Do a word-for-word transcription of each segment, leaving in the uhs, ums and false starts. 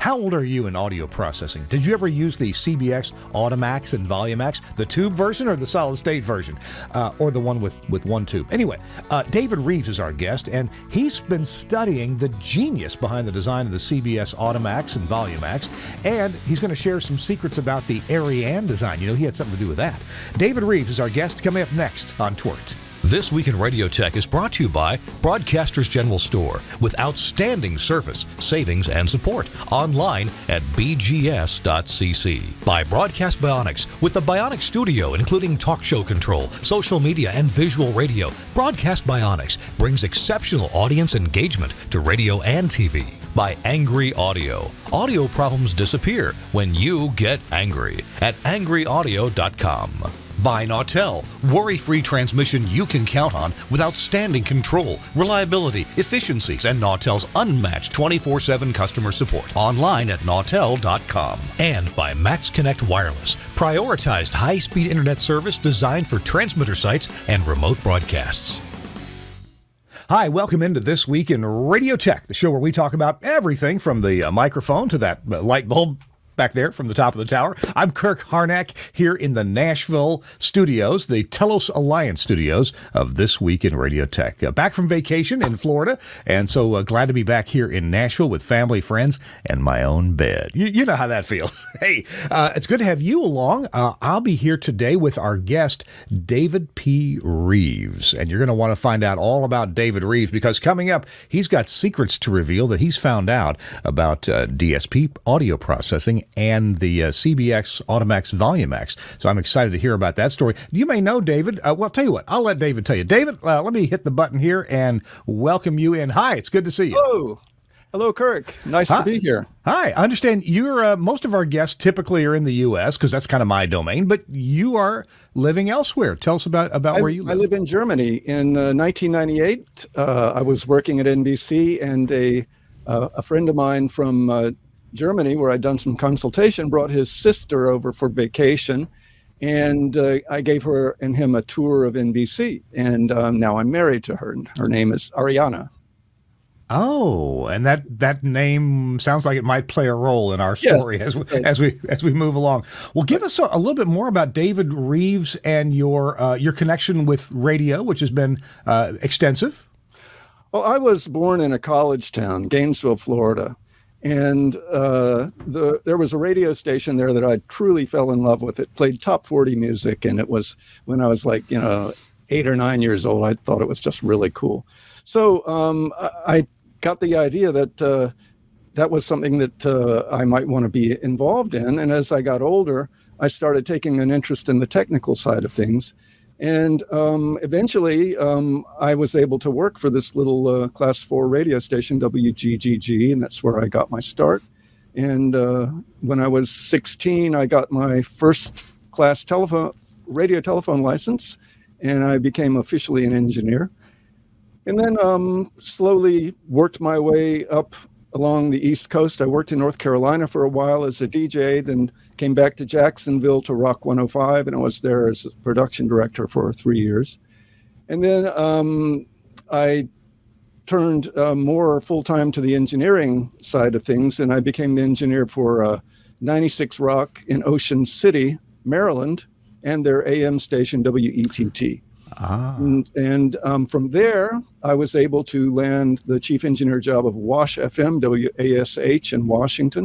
how old are you in audio processing? Did you ever use the C B X Audimax and Volumax, the tube version or the solid state version, uh, or the one with, with one tube? Anyway, uh, David Reeves is our guest, and he's been studying the genius behind the design of the C B S Audimax and Volumax, and he's going to share some secrets about the Ariane design. You know, he had something to do with that. David Reeves is our guest, coming up next on Twort. This Week in Radio Tech is brought to you by Broadcasters General Store, with outstanding service, savings, and support. Online at b g s dot c c. By Broadcast Bionics, with the Bionics Studio, including talk show control, social media, and visual radio. Broadcast Bionics brings exceptional audience engagement to radio and T V. By Angry Audio. Audio problems disappear when you get angry at angry audio dot com. By Nautel, worry-free transmission you can count on with outstanding control, reliability, efficiencies, and Nautel's unmatched twenty-four seven customer support. Online at nautel dot com. And by MaxConnect Wireless, prioritized high-speed internet service designed for transmitter sites and remote broadcasts. Hi, welcome into This Week in Radio Tech, the show where we talk about everything from the uh, microphone to that uh, light bulb back there from the top of the tower. I'm Kirk Harnack here in the Nashville studios, the Telos Alliance studios of This Week in Radio Tech. Uh, back from vacation in Florida, and so uh, glad to be back here in Nashville with family, friends, and my own bed. You, you know how that feels. Hey, uh, it's good to have you along. Uh, I'll be here today with our guest, David P. Reeves, and you're going to want to find out all about David Reeves, because coming up, he's got secrets to reveal that he's found out about uh, D S P audio processing and the uh, C B X Audimax Volumax. So I'm excited to hear about that story. You may know David. Uh, well, tell you what, I'll let David tell you. David, uh, let me hit the button here and welcome you in. Hi, it's good to see you. Hello. Hello, Kirk. Nice Hi. to be here. Hi. I understand you're, uh, most of our guests typically are in the U S because that's kind of my domain, but you are living elsewhere. Tell us about, about I, where you live. I live in Germany. In uh, nineteen ninety-eight, uh, I was working at N B C, and a, uh, a friend of mine from uh, Germany, where I'd done some consultation, brought his sister over for vacation, and uh, I gave her and him a tour of N B C, and um, now I'm married to her. Her name is Ariana. Oh, and that, that name sounds like it might play a role in our story yes, as we, yes. as we as we move along. Well, give us a, a little bit more about David Reeves and your uh, your connection with radio, which has been uh, extensive. Well, I was born in a college town, Gainesville, Florida. And uh, the, there was a radio station there that I truly fell in love with. It played top forty music, and it was when I was like, you know, eight or nine years old. I thought it was just really cool. So um, I, I got the idea that uh, that was something that uh, I might want to be involved in. And as I got older, I started taking an interest in the technical side of things. And um, eventually, um, I was able to work for this little uh, class four radio station, W G G G, and that's where I got my start. And uh, when I was sixteen, I got my first class telephone, radio telephone license, and I became officially an engineer. And then um, slowly worked my way up along the East Coast. I worked in North Carolina for a while as a D J, then came back to Jacksonville to Rock one oh five, and I was there as a production director for three years. And then um, I turned uh, more full-time to the engineering side of things, and I became the engineer for uh, ninety-six Rock in Ocean City, Maryland, and their A M station, W E T T. Ah. And, and um, from there, I was able to land the chief engineer job of Wash F M, W A S H in Washington.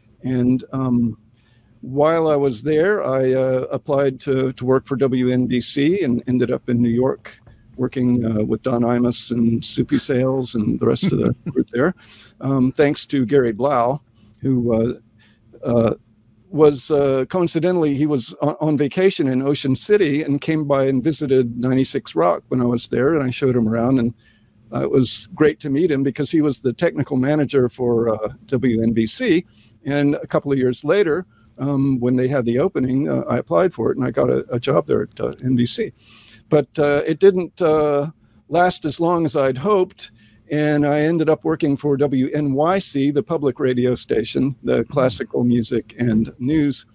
And um, while I was there, I uh, applied to, to work for W N B C and ended up in New York working uh, with Don Imus and Soupy Sales and the rest of the group there. Um, thanks to Gary Blau, who uh, uh, was uh, coincidentally, he was on, on vacation in Ocean City and came by and visited ninety-six Rock when I was there, and I showed him around, and uh, it was great to meet him because he was the technical manager for uh, W N B C. And a couple of years later, um, when they had the opening, uh, I applied for it, and I got a, a job there at uh, N B C. But uh, it didn't uh, last as long as I'd hoped. And I ended up working for W N Y C, the public radio station, the classical music and news.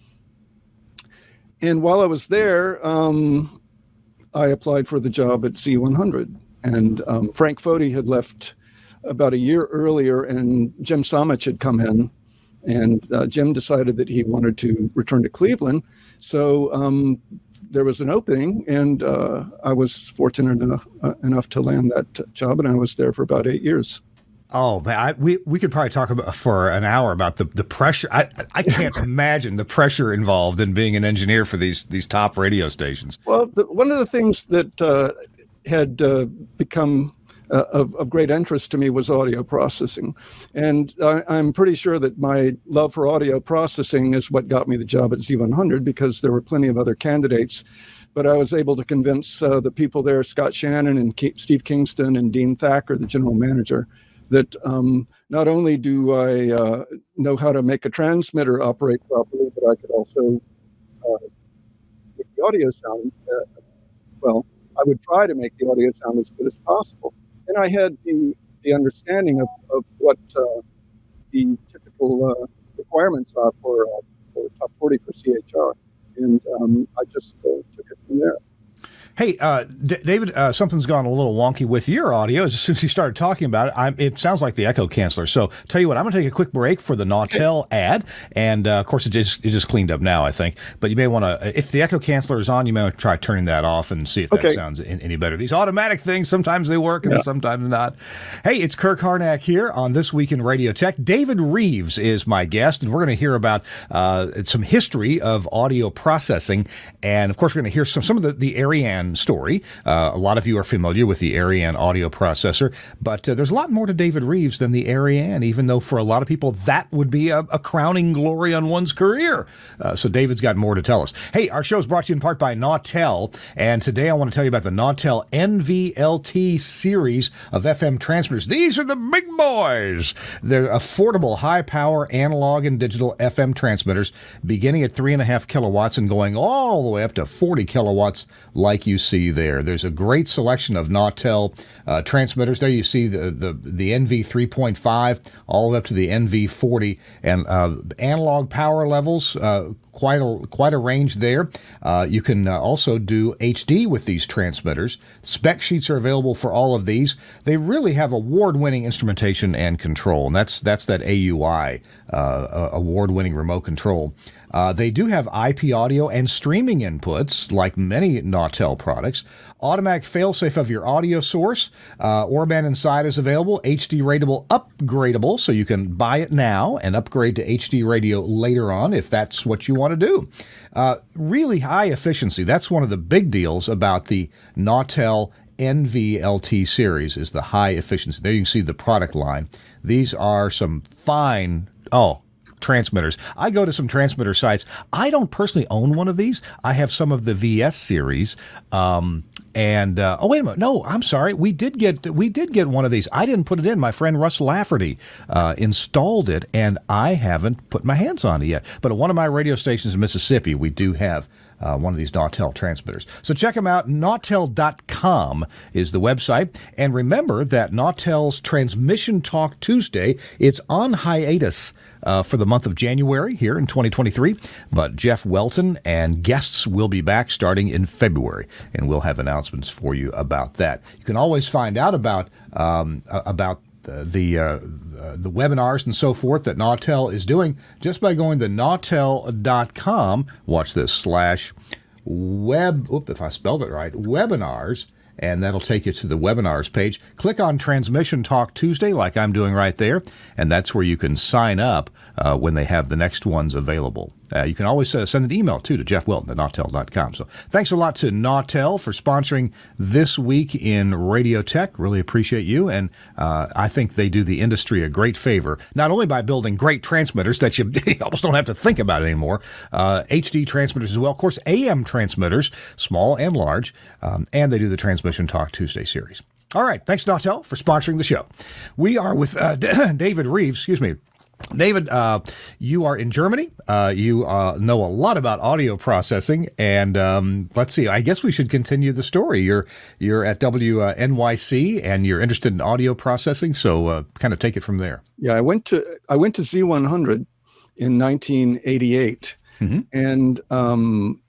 And while I was there, um, I applied for the job at Z one hundred. And um, Frank Foti had left about a year earlier, and Jim Samich had come in. And uh, Jim decided that he wanted to return to Cleveland. So um, there was an opening, and uh, I was fortunate enough, uh, enough to land that job, and I was there for about eight years. Oh, man, I, we we could probably talk about for an hour about the, the pressure. I I can't imagine the pressure involved in being an engineer for these these top radio stations. Well, the, one of the things that uh, had uh, become uh, of, of great interest to me was audio processing, and I, I'm pretty sure that my love for audio processing is what got me the job at Z one hundred, because there were plenty of other candidates. But I was able to convince uh, the people there, Scott Shannon and Ke- Steve Kingston and Dean Thacker, the general manager, that um, not only do I uh, know how to make a transmitter operate properly, but I could also uh, make the audio sound, uh, well, I would try to make the audio sound as good as possible. And I had the, the understanding of, of what uh, the typical uh, requirements are for, uh, for top forty for C H R. And um, I just uh, took it from there. Hey, uh, D- David, uh, something's gone a little wonky with your audio since you started talking about it. I'm, it sounds like the echo canceller. So tell you what, I'm going to take a quick break for the Nautel ad. And, uh, of course, it just, it just cleaned up now, I think. But you may want to, if the echo canceller is on, you may want to try turning that off and see if that okay. sounds in, any better. These automatic things, sometimes they work and yeah. sometimes not. Hey, it's Kirk Harnack here on This Week in Radio Tech. David Reeves is my guest, and we're going to hear about uh, some history of audio processing. And, of course, we're going to hear some, some of the, the Ariane story. Uh, a lot of you are familiar with the Ariane audio processor, but uh, there's a lot more to David Reeves than the Ariane, even though for a lot of people that would be a, a crowning glory on one's career. Uh, so David's got more to tell us. Hey, our show is brought to you in part by Nautel, and today I want to tell you about the Nautel N V L T series of F M transmitters. These are the big boys. They're affordable, high-power analog and digital F M transmitters, beginning at three and a half kilowatts and going all the way up to forty kilowatts, like you see there. There's a great selection of Nautel uh, transmitters. There you see the the, the N V three point five all the way up to the N V forty, and uh, analog power levels, uh, quite a quite a range there. Uh, you can uh, also do H D with these transmitters. Spec sheets are available for all of these. They really have award-winning instrumentation and control, and that's that's that A U I uh, award-winning remote control. Uh, they do have I P audio and streaming inputs, like many Nautel products. Automatic failsafe of your audio source. Uh, Orban Inside is available. H D rateable, upgradable, so you can buy it now and upgrade to H D radio later on if that's what you want to do. Uh, really high efficiency. That's one of the big deals about the Nautel N V L T series, is the high efficiency. There you can see the product line. These are some fine, oh, transmitters. I go to some transmitter sites. I don't personally own one of these. I have some of the V S series. Um, and uh, oh wait a minute, no, I'm sorry. We did get we did get one of these. I didn't put it in. My friend Russ Lafferty uh, installed it, and I haven't put my hands on it yet. But at one of my radio stations in Mississippi, we do have Uh, one of these Nautel transmitters. So check them out. Nautel dot com is the website. And remember that Nautel's Transmission Talk Tuesday, it's on hiatus uh, for the month of January here in twenty twenty-three. But Jeff Welton and guests will be back starting in February, and we'll have announcements for you about that. You can always find out about um, about the the, uh, the webinars and so forth that Nautel is doing just by going to Nautel dot com. Watch this, slash web, oop, if I spelled it right, webinars, and that'll take you to the webinars page. Click on Transmission Talk Tuesday, like I'm doing right there, and that's where you can sign up uh, when they have the next ones available. Uh, you can always uh, send an email, too, to Jeff Welton at Nautel dot com. So thanks a lot to Nautel for sponsoring This Week in Radio Tech. Really appreciate you, and uh, I think they do the industry a great favor, not only by building great transmitters that you almost don't have to think about anymore, uh, H D transmitters as well, of course, A M transmitters, small and large, um, and they do the Transmission Talk Tuesday series. All right, thanks, Nautel, for sponsoring the show. We are with uh, David Reeves, excuse me, David, uh, you are in Germany. Uh, you uh, know a lot about audio processing, and um, let's see. I guess we should continue the story. You're you're at W N Y C, and you're interested in audio processing. So, uh, kind of take it from there. Yeah, I went to I went to Z one hundred in nineteen eighty-eight, mm-hmm. and um,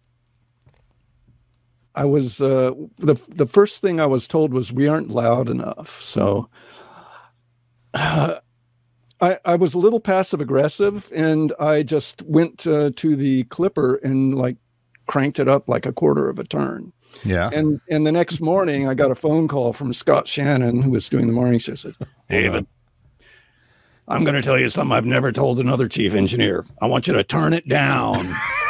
I was uh, the the first thing I was told was we aren't loud enough. So. Uh, I, I was a little passive aggressive, and I just went uh, to the clipper and like cranked it up like a quarter of a turn. Yeah. And and the next morning, I got a phone call from Scott Shannon, who was doing the morning show. Said, "David, I'm going to tell you something I've never told another chief engineer. I want you to turn it down."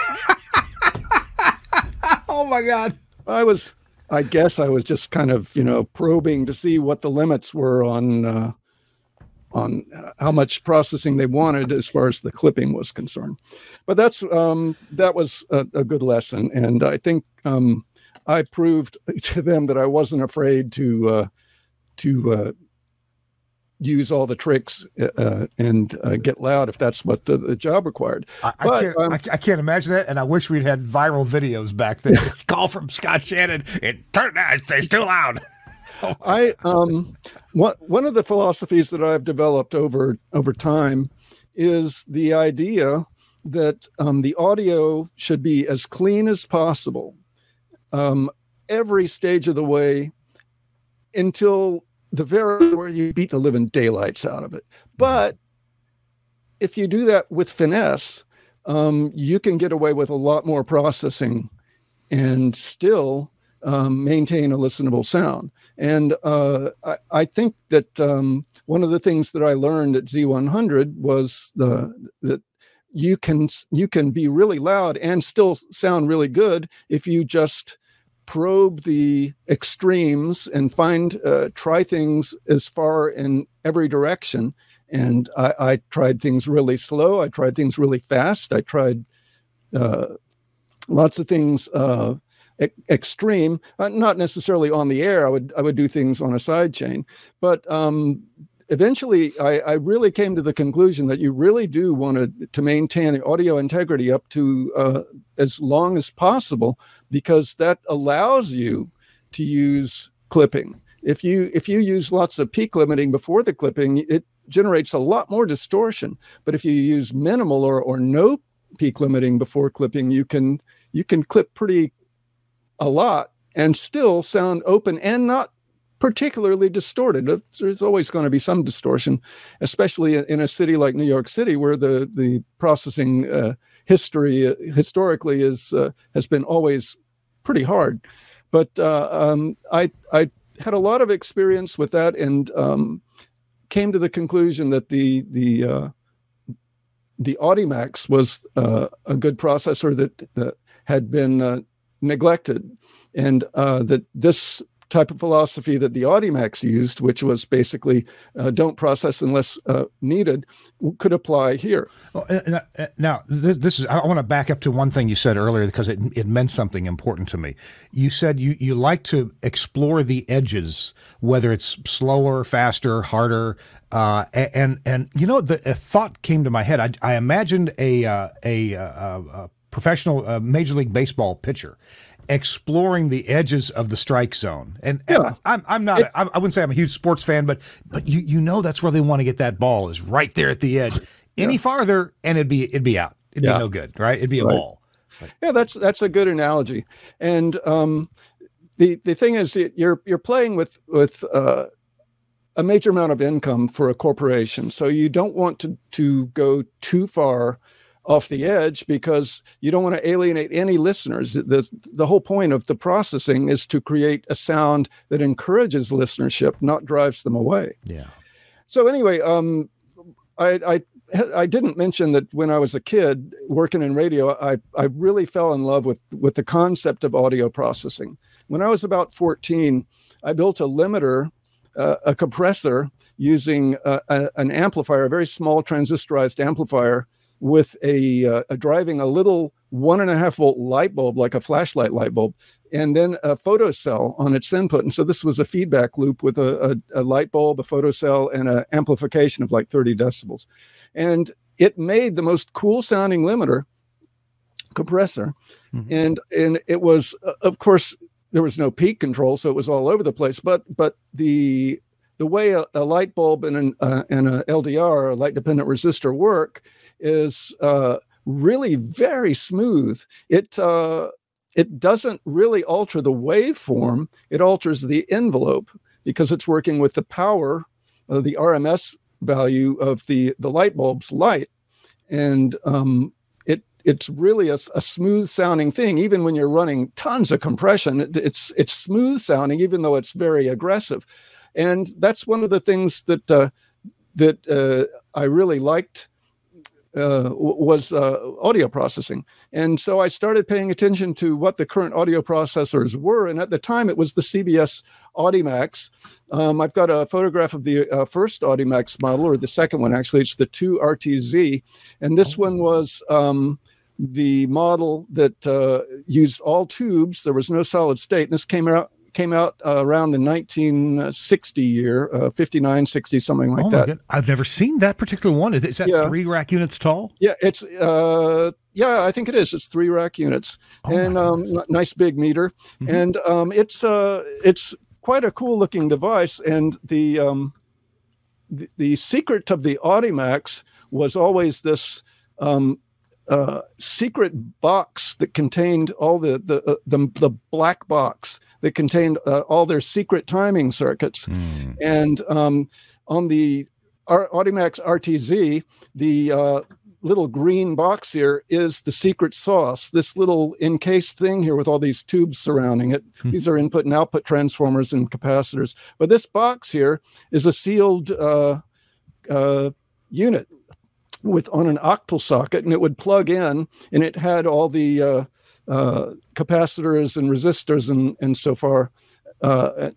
Oh my God. I was, I guess I was just kind of, you know, probing to see what the limits were on, uh, on how much processing they wanted as far as the clipping was concerned. But that's, um, that was a, a good lesson. And I think, um, I proved to them that I wasn't afraid to, uh, to, uh, use all the tricks uh, and uh, get loud if that's what the, the job required. I, I, but, can't, um, I, I can't imagine that, and I wish we'd had viral videos back then. This call from Scott Shannon. It turned out it's too loud. I um, what one of the philosophies that I've developed over over time is the idea that um, the audio should be as clean as possible um, every stage of the way until the very where you beat the living daylights out of it. But if you do that with finesse, um, you can get away with a lot more processing and still um, maintain a listenable sound. And uh, I, I think that um, one of the things that I learned at Z one hundred was the that you can you can be really loud and still sound really good if you just probe the extremes and find, uh, try things as far in every direction. And I, I tried things really slow. I tried things really fast. I tried uh, lots of things uh, e- extreme, uh, not necessarily on the air. I would I would do things on a side chain. But um, eventually, I, I really came to the conclusion that you really do want to, to maintain the audio integrity up to uh, as long as possible, because that allows you to use clipping. If you if you use lots of peak limiting before the clipping, it generates a lot more distortion. But if you use minimal or, or no peak limiting before clipping, you can you can clip pretty a lot and still sound open and not particularly distorted. There's always going to be some distortion, especially in a city like New York City, where the the processing uh, history uh, historically is uh, has been always pretty hard. But uh, um, I I had a lot of experience with that, and um, came to the conclusion that the the uh, the Audimax was uh, a good processor that that had been uh, neglected, and uh, that this type of philosophy that the Audimax used, which was basically uh, don't process unless uh, needed, could apply here. Well, uh, uh, now, this, this is, I want to back up to one thing you said earlier, because it, it meant something important to me. You said you, you like to explore the edges, whether it's slower, faster, harder. Uh, and, and, you know, the a thought came to my head. I, I imagined a, uh, a, uh, a professional uh, Major League Baseball pitcher exploring the edges of the strike zone. And, Yeah. and I'm I'm not a, I wouldn't say I'm a huge sports fan, but but you you know that's where they want to get that ball, is right there at the edge. Any farther and it'd be it'd be out. It'd Yeah. be no good, right? It'd be a Right. ball. Yeah, that's that's a good analogy. And um, the the thing is, that you're you're playing with with uh, a major amount of income for a corporation, so you don't want to to go too far off the edge, because you don't want to alienate any listeners. The, the whole point of the processing is to create a sound that encourages listenership, not drives them away. Yeah. So anyway, um, I, I I didn't mention that when I was a kid working in radio, I, I really fell in love with, with the concept of audio processing. When I was about fourteen, I built a limiter, uh, a compressor, using a, a, an amplifier, a very small transistorized amplifier, with a, uh, a driving a little one and a half volt light bulb, like a flashlight light bulb, and then a photocell on its input. And so this was a feedback loop with a, a, a light bulb, a photocell, and an amplification of like thirty decibels. And it made the most cool sounding limiter compressor. Mm-hmm. And, and it was, uh, of course, there was no peak control, so it was all over the place. But, but the, the way a, a light bulb and an uh, and a L D R, a light dependent resistor, work is uh, really very smooth. It uh, it doesn't really alter the waveform. It alters the envelope, because it's working with the power, uh, the R M S value of the the light bulb's light, and um, it it's really a, a smooth sounding thing. Even when you're running tons of compression, it, it's it's smooth sounding, even though it's very aggressive. And that's one of the things that uh, that uh, I really liked uh, was uh, audio processing. And so I started paying attention to what the current audio processors were. And at the time, it was the C B S Audimax. Um, I've got a photograph of the uh, first Audimax model, or the second one, actually. It's the two R T Z. And this one was um, the model that uh, used all tubes. There was no solid state. And this came out came out uh, around the nineteen sixty year, uh, fifty-nine, sixty, something like oh that. My God. I've never seen that particular one. Is that yeah. three rack units tall? Yeah, it's uh, yeah, I think it is. It's three rack units, oh and um, n- nice big meter, mm-hmm. and um, it's uh, it's quite a cool looking device. And the um, the, the secret of the Audimax was always this um, uh, secret box that contained all the the uh, the, the black box that contained uh, all their secret timing circuits. Mm. And um, on the R- Audimax R T Z, the uh, little green box here is the secret sauce, this little encased thing here with all these tubes surrounding it. Mm. These are input and output transformers and capacitors. But this box here is a sealed uh, uh, unit with on an octal socket, and it would plug in, and it had all the uh, Uh, capacitors and resistors and and so far uh,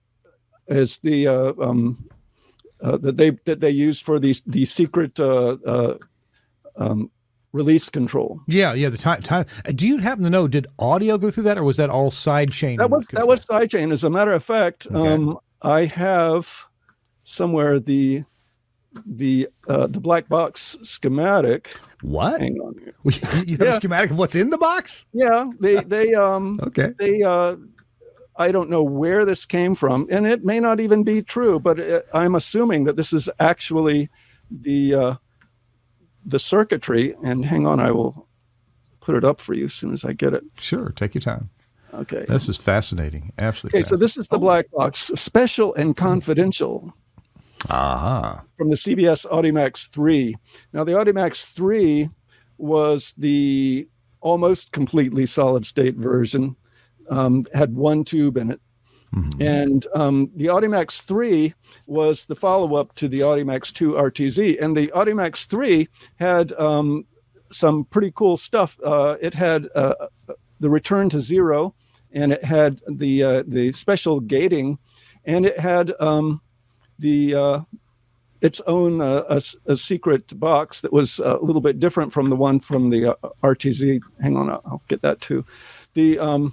as the uh, um, uh, that they that they use for the the secret uh, uh, um, release control. Yeah, yeah. The time time. Do you happen to know? Did audio go through that, or was that all side chain? That was control? That was side chain. As a matter of fact, okay. um, I have somewhere the the uh, the black box schematic. What? Hang on here. You have yeah. a schematic of what's in the box? Yeah, they they um okay. They uh, I don't know where this came from, and it may not even be true, but it, I'm assuming that this is actually the uh, the circuitry. And hang on, I will put it up for you as soon as I get it. Sure, take your time. Okay. This is fascinating. Absolutely. Okay, so this is the oh. black box, special and confidential. Uh-huh. From the C B S Audimax three. Now, the Audimax three was the almost completely solid-state version, um, had one tube in it. Mm-hmm. And um, the Audimax three was the follow-up to the Audimax two R T Z. And the Audimax three had um, some pretty cool stuff. Uh, it had uh, the return to zero, and it had the uh, the special gating, and it had... Um, the uh, its own uh, a, a secret box that was a little bit different from the one from the uh, R T Z. Hang on, I'll, I'll get that too. The um,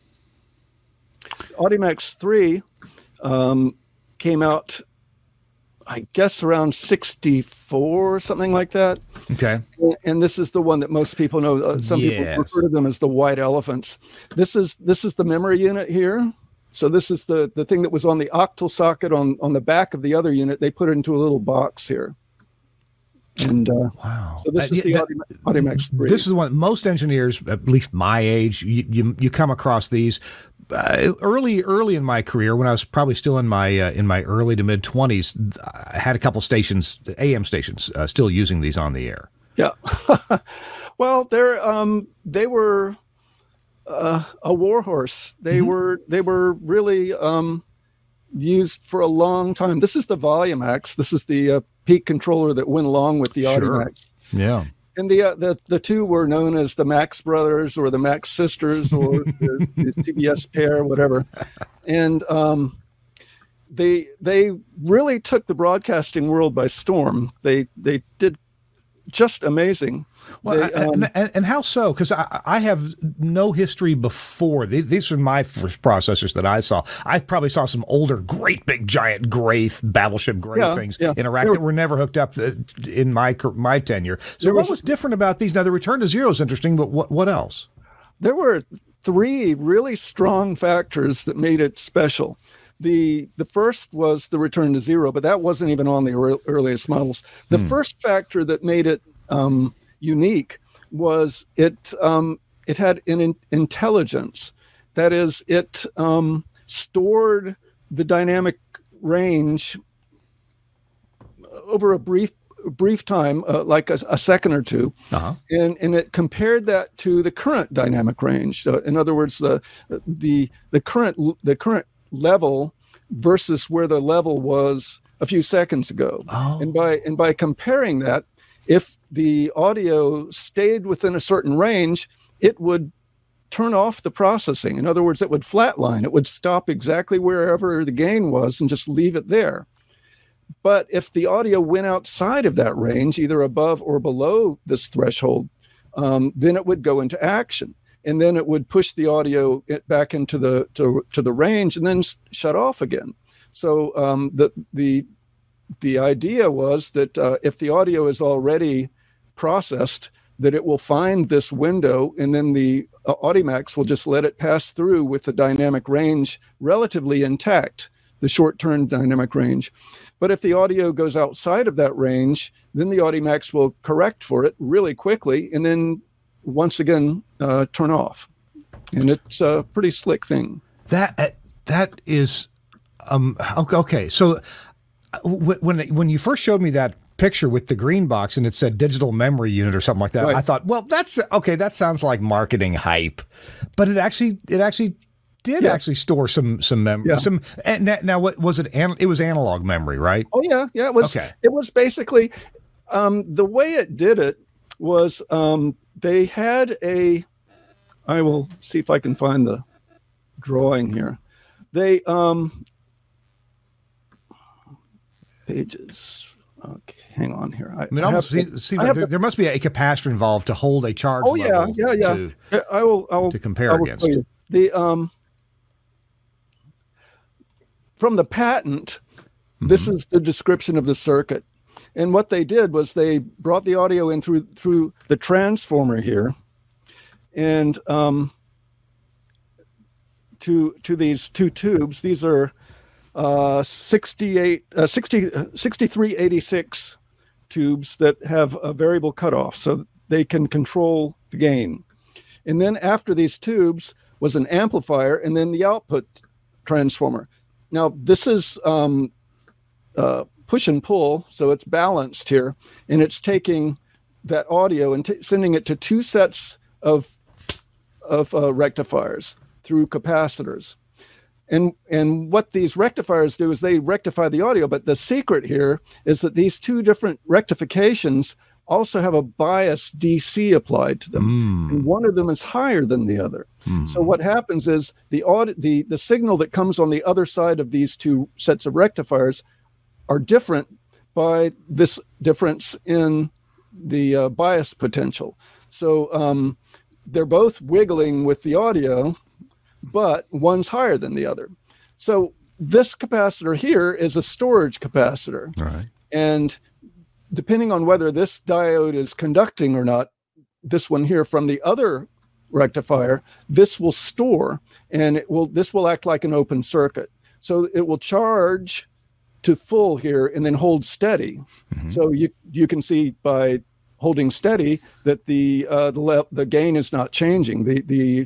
Audimax three um, came out, I guess, around sixty-four, something like that. Okay. And, and this is the one that most people know. Uh, some yes. people refer to them as the white elephants. This is this is the memory unit here. So this is the, the thing that was on the octal socket on, on the back of the other unit. They put it into a little box here. And uh, wow. So this uh, is the that, Audimax three. This is the one most engineers, at least my age, you you, you come across these uh, early early in my career when I was probably still in my uh, in my early to mid twenties. I had a couple stations, A M stations, uh, still using these on the air. Yeah. Well, they're um, they were. Uh, a warhorse. They mm-hmm. were they were really um, used for a long time. This is the Volumax. This is the uh, peak controller that went along with the sure. Audimax. Yeah. And the, uh, the the two were known as the Max brothers or the Max sisters or the, the C B S pair, whatever. And um, they they really took the broadcasting world by storm. They they did just amazing. Well, they, um, and, and, and how so? Because I, I have no history before. These are my first processors that I saw. I probably saw some older, great big giant gray Battleship gray yeah, things yeah. in a rack were, that were never hooked up in my my tenure. So what was, was different about these? Now, the return to zero is interesting, but what, what else? There were three really strong factors that made it special. The the first was the return to zero, but that wasn't even on the early, earliest models. The hmm. first factor that made it um, unique was it um, it had an in- intelligence. That is, it um, stored the dynamic range over a brief brief time, uh, like a, a second or two, uh-huh. and and it compared that to the current dynamic range. So in other words, the the the current the current level versus where the level was a few seconds ago. Oh. And by and by comparing that, if the audio stayed within a certain range, it would turn off the processing. In other words, it would flatline. It would stop exactly wherever the gain was and just leave it there. But if the audio went outside of that range, either above or below this threshold, um, then it would go into action. And then it would push the audio back into the to, to the range and then shut off again. So um, the the the idea was that uh, if the audio is already processed, that it will find this window, and then the uh, Audimax will just let it pass through with the dynamic range relatively intact, the short-term dynamic range. But if the audio goes outside of that range, then the Audimax will correct for it really quickly, and then once again uh, turn off. And it's a pretty slick thing. That that is um, okay. So when when you first showed me that picture with the green box and it said digital memory unit or something like that, right. I thought, well, that's okay. That sounds like marketing hype, but it actually it actually did yeah. actually store some some memory. Yeah. Some and now what was it? It was analog memory, right? Oh yeah, yeah. It was. Okay. It was basically um, the way it did it was um, they had a. I will see if I can find the drawing here. They um, pages. Okay, hang on here. I, I mean, I almost to, seems like there, there must be a capacitor involved to hold a charge. Oh yeah, level yeah, yeah. To, yeah. I will. I will to compare I will against the um from the patent. Mm-hmm. This is the description of the circuit, and what they did was they brought the audio in through through the transformer here, and um to to these two tubes. These are. Uh, sixty-eight, uh, sixty, sixty-three eighty-six tubes that have a variable cutoff, so they can control the gain. And then after these tubes was an amplifier, and then the output transformer. Now this is um, uh, push and pull, so it's balanced here, and it's taking that audio and t- sending it to two sets of of uh, rectifiers through capacitors. And and what these rectifiers do is they rectify the audio, but the secret here is that these two different rectifications also have a bias D C applied to them, mm. and one of them is higher than the other. Mm. So what happens is the aud- the the signal that comes on the other side of these two sets of rectifiers are different by this difference in the uh, bias potential. So um, they're both wiggling with the audio, but one's higher than the other. So this capacitor here is a storage capacitor. Right. And depending on whether this diode is conducting or not, this one here from the other rectifier, this will store, and it will this will act like an open circuit. So it will charge to full here and then hold steady. Mm-hmm. So you you can see by holding steady that the uh, the le- the gain is not changing. The the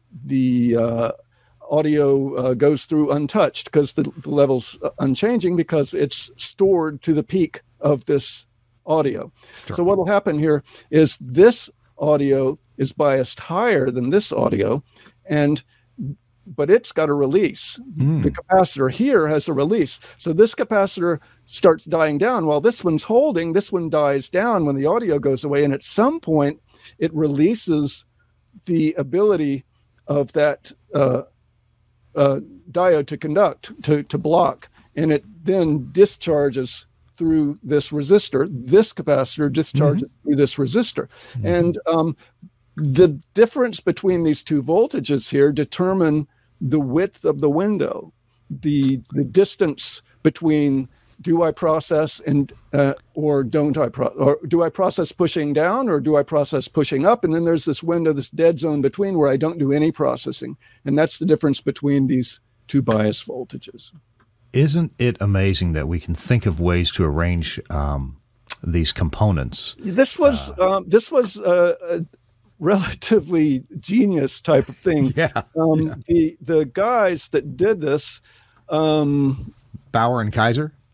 the uh, audio uh, goes through untouched because the, the level's unchanging because it's stored to the peak of this audio. Sure. So what will happen here is this audio is biased higher than this audio, and but it's got a release. Mm. The capacitor here has a release. So this capacitor starts dying down while this one's holding. This one dies down when the audio goes away, and at some point it releases the ability of that uh, uh, diode to conduct, to, to block, and it then discharges through this resistor. This capacitor discharges mm-hmm. through this resistor. Mm-hmm. And um, the difference between these two voltages here determine the width of the window, the the distance between do I process and uh, or don't I pro- or do I process pushing down or do I process pushing up? And then there's this window, this dead zone between where I don't do any processing. And that's the difference between these two bias voltages. Isn't it amazing that we can think of ways to arrange um, these components? This was uh, um, this was uh, a relatively genius type of thing. yeah, um, yeah. The the guys that did this, um, Bauer and Kaiser.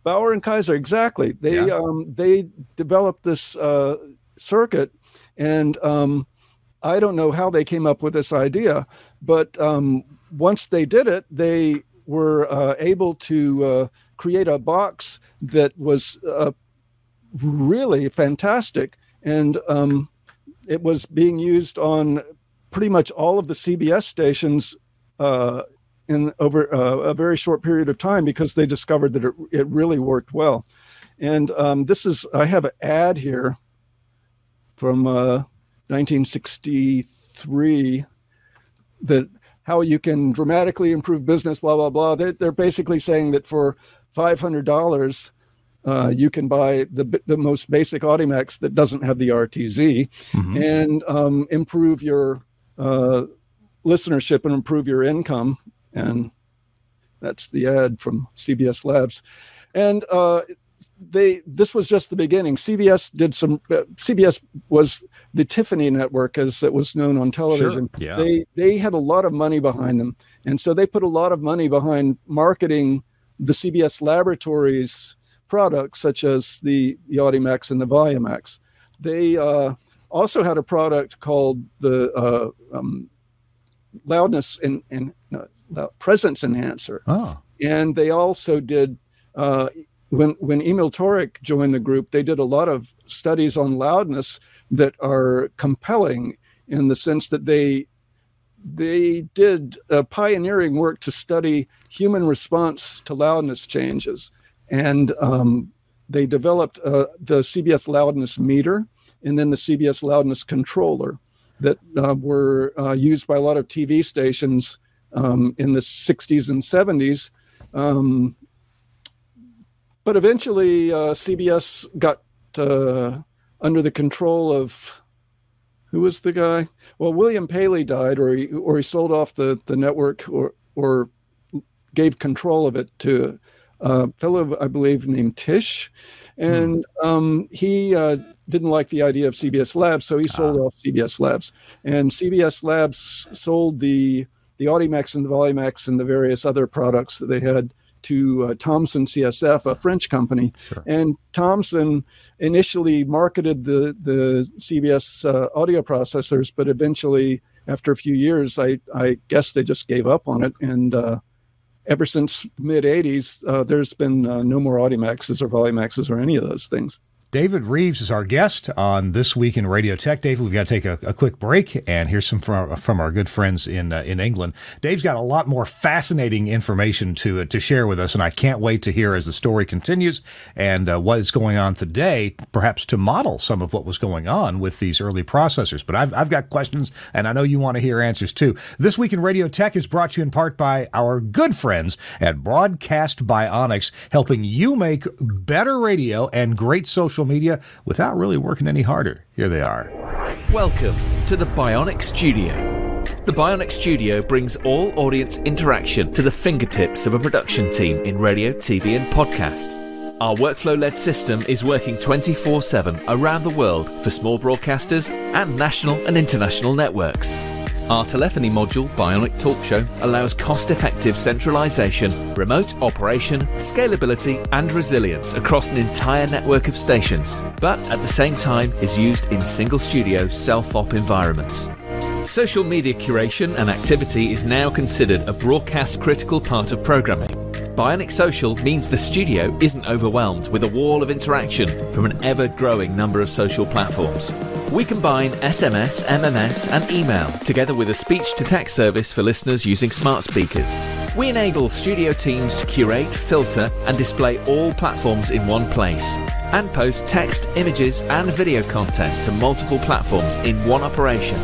Bauer and Kaiser, exactly. They Yeah. um, they developed this uh, circuit, and um, I don't know how they came up with this idea, but um, once they did it, they were uh, able to uh, create a box that was uh, really fantastic, and um, it was being used on pretty much all of the C B S stations uh, in over uh, a very short period of time, because they discovered that it, it really worked well. And um, this is, I have an ad here from uh, nineteen sixty-three that how you can dramatically improve business, blah, blah, blah. They're, they're basically saying that for five hundred dollars, uh, you can buy the the most basic Audimax that doesn't have the R T Z, mm-hmm. and um, improve your uh, listenership and improve your income. And that's the ad from C B S Labs. And uh, they this was just the beginning. C B S did some. Uh, C B S was the Tiffany network, as it was known on television. Sure. Yeah. They they had a lot of money behind them, and so they put a lot of money behind marketing the C B S Laboratories products, such as the the Audimax and the Volumax. They uh, also had a product called the uh, um, loudness and and uh, presence enhancer. Oh. And they also did. Uh, When when Emil Torek joined the group, they did a lot of studies on loudness that are compelling, in the sense that they they did uh, pioneering work to study human response to loudness changes, and um, they developed uh, the C B S loudness meter and then the C B S loudness controller that uh, were uh, used by a lot of T V stations um, in the sixties and seventies. Um, But eventually, uh, C B S got uh, under the control of, who was the guy? Well, William Paley died, or he or he sold off the, the network, or or gave control of it to a fellow, I believe, named Tisch, and hmm. um, he uh, didn't like the idea of C B S Labs, so he sold ah. off C B S Labs, and C B S Labs sold the the Audimax and the Volumax and the various other products that they had to uh, Thomson C S F, a French company. Sure. And Thomson initially marketed the, the C B S uh, audio processors, but eventually, after a few years, I, I guess they just gave up on it. And uh, ever since mid eighties, uh, there's been uh, no more Audimaxes or Volumaxes or any of those things. David Reeves is our guest on This Week in Radio Tech. David, we've got to take a, a quick break and hear some from our, from our good friends in uh, in England. Dave's got a lot more fascinating information to uh, to share with us, and I can't wait to hear as the story continues and uh, what is going on today, perhaps to model some of what was going on with these early processors. But I've, I've got questions, and I know you want to hear answers too. This Week in Radio Tech is brought to you in part by our good friends at Broadcast Bionics, helping you make better radio and great social media without really working any harder. Here they are. Welcome to the Bionic Studio. The Bionic Studio brings all audience interaction to the fingertips of a production team in radio, T V and podcast. Our workflow-led system is working twenty-four seven around the world for small broadcasters and national and international networks. Our telephony module, Bionic Talk Show, allows cost-effective centralization, remote operation, scalability, and resilience across an entire network of stations, but at the same time is used in single-studio self-op environments. Social media curation and activity is now considered a broadcast-critical part of programming. Bionic Social means the studio isn't overwhelmed with a wall of interaction from an ever-growing number of social platforms. We combine S M S, M M S and email together with a speech-to-text service for listeners using smart speakers. We enable studio teams to curate, filter and display all platforms in one place and post text, images and video content to multiple platforms in one operation.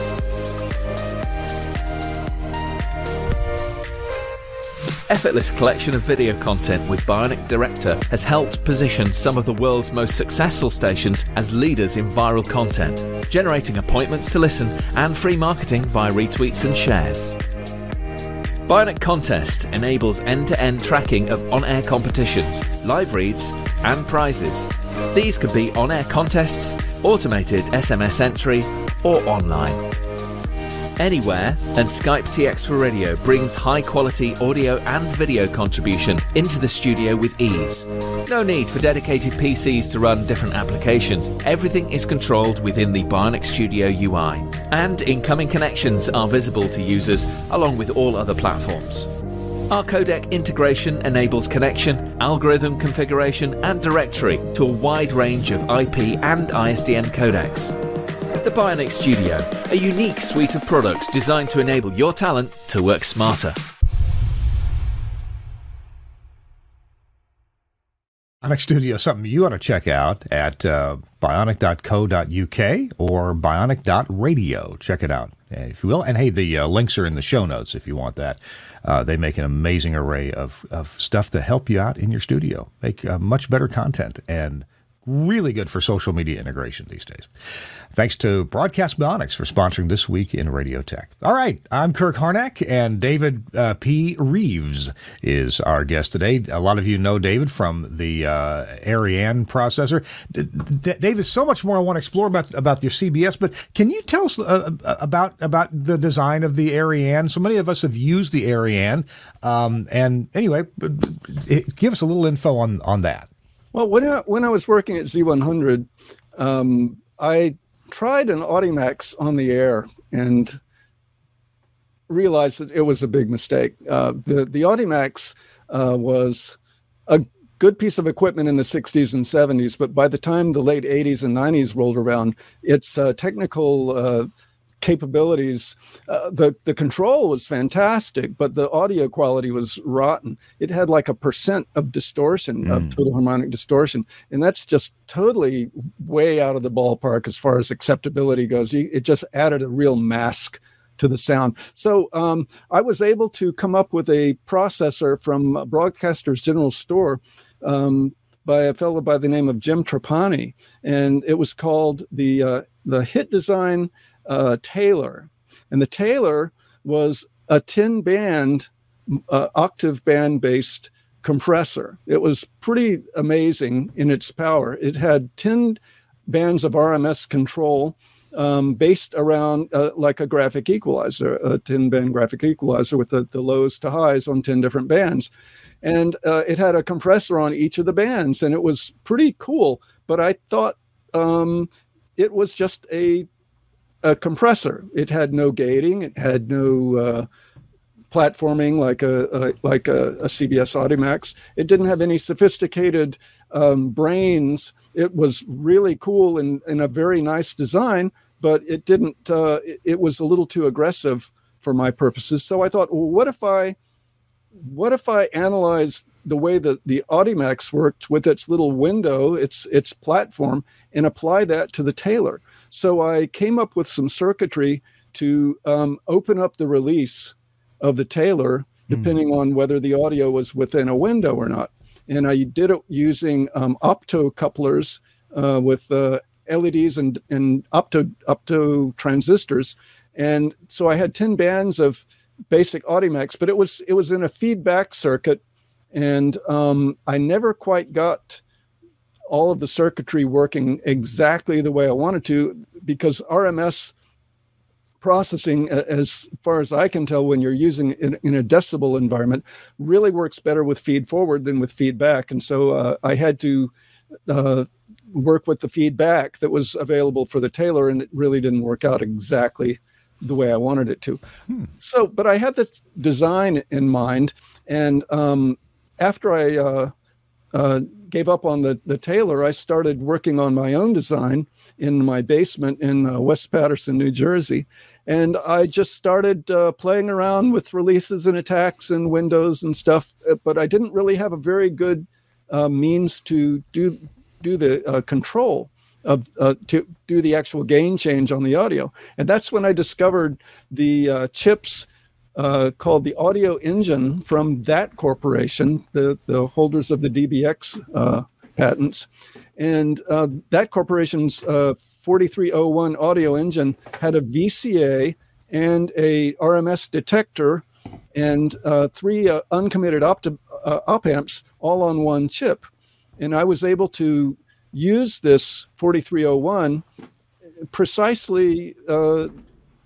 Effortless collection of video content with Bionic Director has helped position some of the world's most successful stations as leaders in viral content, generating appointments to listen and free marketing via retweets and shares. Bionic Contest enables end-to-end tracking of on-air competitions, live reads and prizes. These could be on-air contests, automated S M S entry or online. anywhere, and Skype T X for Radio brings high-quality audio and video contribution into the studio with ease. No need for dedicated P Cs to run different applications. Everything is controlled within the Bionic Studio U I, and incoming connections are visible to users along with all other platforms. Our codec integration enables connection, algorithm configuration, and directory to a wide range of I P and I S D N codecs. The Bionic Studio, a unique suite of products designed to enable your talent to work smarter. Bionic Studio is something you ought to check out at uh, bionic dot co dot U K or bionic dot radio. Check it out, if you will. And hey, the uh, links are in the show notes if you want that. Uh, they make an amazing array of, of stuff to help you out in your studio. Make uh, much better content and really good for social media integration these days. Thanks to Broadcast Bionics for sponsoring This Week in Radio Tech. All right, I'm Kirk Harnack, and David uh, P. Reeves is our guest today. A lot of you know David from the uh, Ariane processor. D- D- David, so much more I want to explore about about your C B S, but can you tell us uh, about about the design of the Ariane? So many of us have used the Ariane, um, and anyway, give us a little info on, on that. Well, when I, when I was working at Z one hundred, um, I tried an Audimax on the air and realized that it was a big mistake. Uh, the, the Audimax uh, was a good piece of equipment in the sixties and seventies, but by the time the late eighties and nineties rolled around, its uh, technical uh, capabilities, uh, the, the control was fantastic, but the audio quality was rotten. It had like a percent of distortion, mm. of total harmonic distortion. And that's just totally way out of the ballpark as far as acceptability goes. It just added a real mask to the sound. So um, I was able to come up with a processor from Broadcasters General Store um, by a fellow by the name of Jim Trapani. And it was called the, uh, the Hit Design Uh, Taylor. And the Taylor was a ten band, uh, octave band based compressor. It was pretty amazing in its power. It had ten bands of R M S control um, based around uh, like a graphic equalizer, a ten band graphic equalizer with the, the lows to highs on ten different bands. And uh, it had a compressor on each of the bands, and it was pretty cool. But I thought um, it was just a a compressor. It had no gating. It had no uh, platforming like a, a like a, a C B S Audimax. It didn't have any sophisticated um, brains. It was really cool and, and a very nice design, but it didn't. Uh, it, it was a little too aggressive for my purposes. So I thought, well, what if I, what if I analyzed the way that the Audimax worked with its little window, its its platform, and apply that to the Taylor. So I came up with some circuitry to um, open up the release of the Taylor, depending mm. on whether the audio was within a window or not. And I did it using um, opto couplers uh, with uh, L E Ds and, and opto, opto transistors. And so I had ten bands of basic Audimax, but it was it was in a feedback circuit. And um, I never quite got all of the circuitry working exactly the way I wanted to, because R M S processing, as far as I can tell, when you're using it in a decibel environment, really works better with feed forward than with feedback. And so uh, I had to uh, work with the feedback that was available for the Taylor, and it really didn't work out exactly the way I wanted it to. Hmm. So, but I had this design in mind, and um, after I uh, uh, gave up on the, the Taylor, I started working on my own design in my basement in uh, West Patterson, New Jersey. And I just started uh, playing around with releases and attacks and windows and stuff, but I didn't really have a very good uh, means to do do the uh, control of uh, to do the actual gain change on the audio. And that's when I discovered the uh, chips Uh, called the Audio Engine from that corporation, the, the holders of the D B X uh, patents. And uh, that corporation's uh, forty-three oh one Audio Engine had a V C A and a R M S detector and uh, three uh, uncommitted opt- uh, op amps all on one chip. And I was able to use this forty-three oh one precisely uh,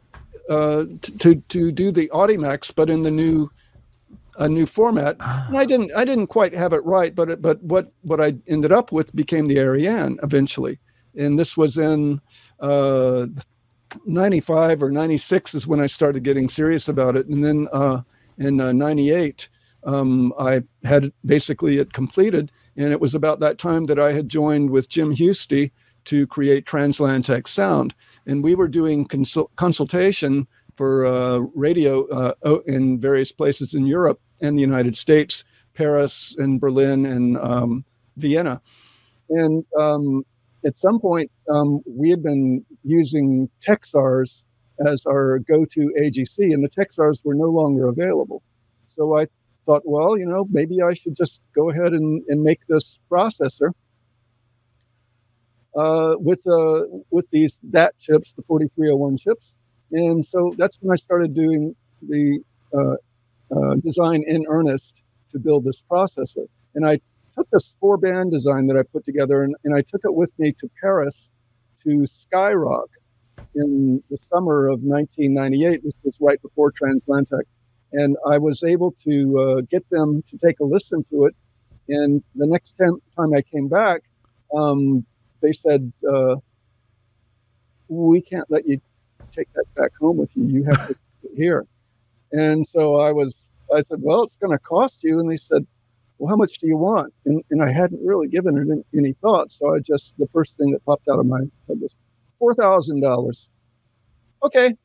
uh, t- to to do the Audimax, but in the new a new format. And I didn't I didn't quite have it right, but it, but what what I ended up with became the Ariane eventually, and this was in uh, ninety-five or ninety-six is when I started getting serious about it, and then uh, in uh, ninety-eight um, I had basically it completed, and it was about that time that I had joined with Jim Husty to create Transatlantic Sound, and we were doing consul- consultation for uh, radio uh, in various places in Europe and the United States, Paris and Berlin and um, Vienna. And um, at some point, um, we had been using Texars as our go-to A G C, and the Texars were no longer available. So I thought, well, you know, maybe I should just go ahead and, and make this processor uh, with uh, with these D A T chips, the forty-three oh one chips. And so that's when I started doing the uh, uh, design in earnest to build this processor. And I took this four-band design that I put together, and, and I took it with me to Paris to Skyrock in the summer of nineteen ninety-eight. This was right before Transatlantic. And I was able to uh, get them to take a listen to it. And the next time, time I came back, um, they said, uh, we can't let you take that back home with you. You have to keep it here. And so I was, I said, well, it's going to cost you. And they said, well, how much do you want? And, and I hadn't really given it any, any thought. So I just, the first thing that popped out of my head was four thousand dollars. Okay.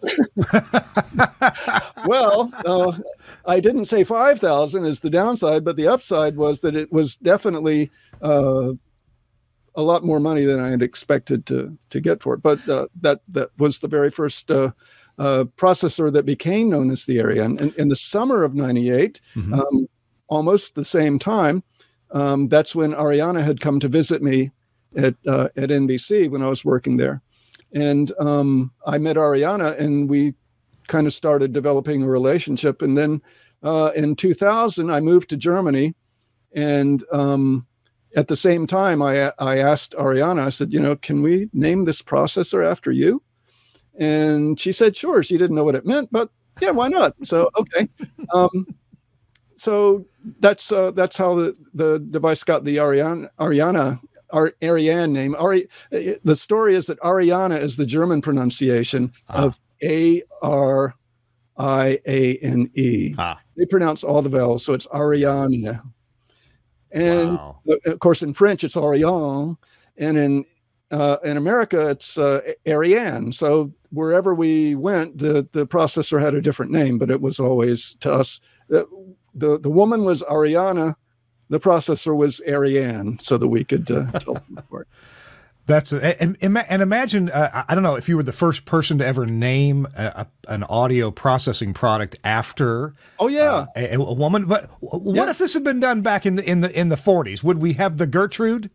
Well, uh, I didn't say five thousand is the downside, but the upside was that it was definitely uh, a lot more money than I had expected to to get for it. But uh, that that was the very first uh, uh, processor that became known as the Ariane. And in the summer of ninety-eight, mm-hmm. um, almost the same time, um, that's when Ariana had come to visit me at uh, at N B C when I was working there. And um, I met Ariana, and we kind of started developing a relationship. And then uh, in two thousand, I moved to Germany. And um, at the same time, I, I asked Ariana, I said, you know, can we name this processor after you? And she said, sure. She didn't know what it meant, but yeah, why not? So, okay. Um, so that's uh, that's how the, the device got the Ariana, Ariana Ar- Ariane name. Ari- the story is that Ariana is the German pronunciation ah. of A R I A N E. Ah. They pronounce all the vowels, so it's Ariane. And wow. of course, in French, it's Ariane, and in uh, in America, it's uh, Ariane. So wherever we went, the the processor had a different name, but it was always to us. The the, the woman was Ariana. The processor was Ariane, so that we could uh, tell them apart. That's a, and, and imagine uh, I don't know if you were the first person to ever name a, a, an audio processing product after. Oh yeah, uh, a, a woman. But what yeah. if this had been done back in the in the in the forties? Would we have the Gertrude?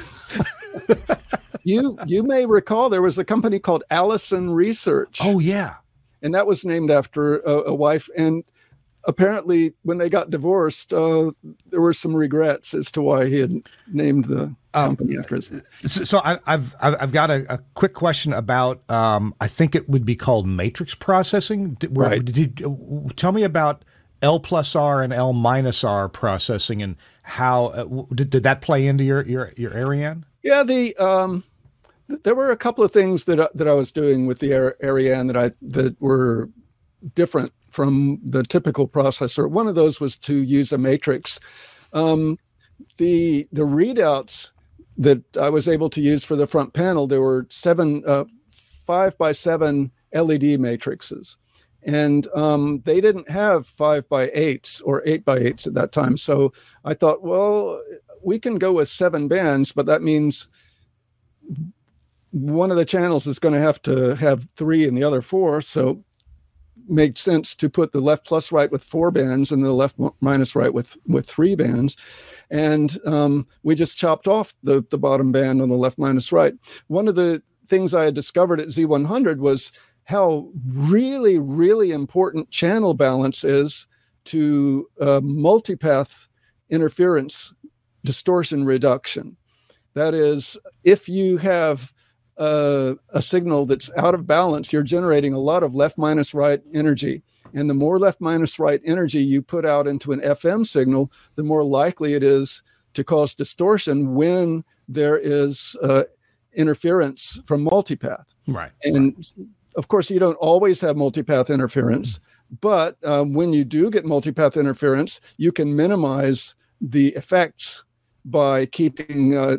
you you may recall there was a company called Allison Research. Oh yeah, and that was named after a, a wife. And apparently, when they got divorced, uh, there were some regrets as to why he had named the company um, after his. So, so I, I've I've got a, a quick question about. Um, I think it would be called matrix processing. Did, where, right. Did you, tell me about L plus R and L minus R processing and how uh, did, did that play into your your your Ariane? Yeah, the um, there were a couple of things that I, that I was doing with the Ariane that I that were different from the typical processor. One of those was to use a matrix. Um, the the readouts that I was able to use for the front panel, there were seven, uh, five by seven L E D matrices. And um, they didn't have five by eights or eight by eights at that time. So I thought, well, we can go with seven bands, but that means one of the channels is going to have to have three and the other four. So made sense to put the left plus right with four bands and the left minus right with, with three bands. And um, we just chopped off the, the bottom band on the left minus right. One of the things I had discovered at Z one hundred was how really, really important channel balance is to uh, multipath interference distortion reduction. That is, if you have uh, a signal that's out of balance, you're generating a lot of left minus right energy. And the more left minus right energy you put out into an F M signal, the more likely it is to cause distortion when there is uh, interference from multipath. Right. And right. Of course, you don't always have multipath interference, but um, when you do get multipath interference, you can minimize the effects by keeping uh,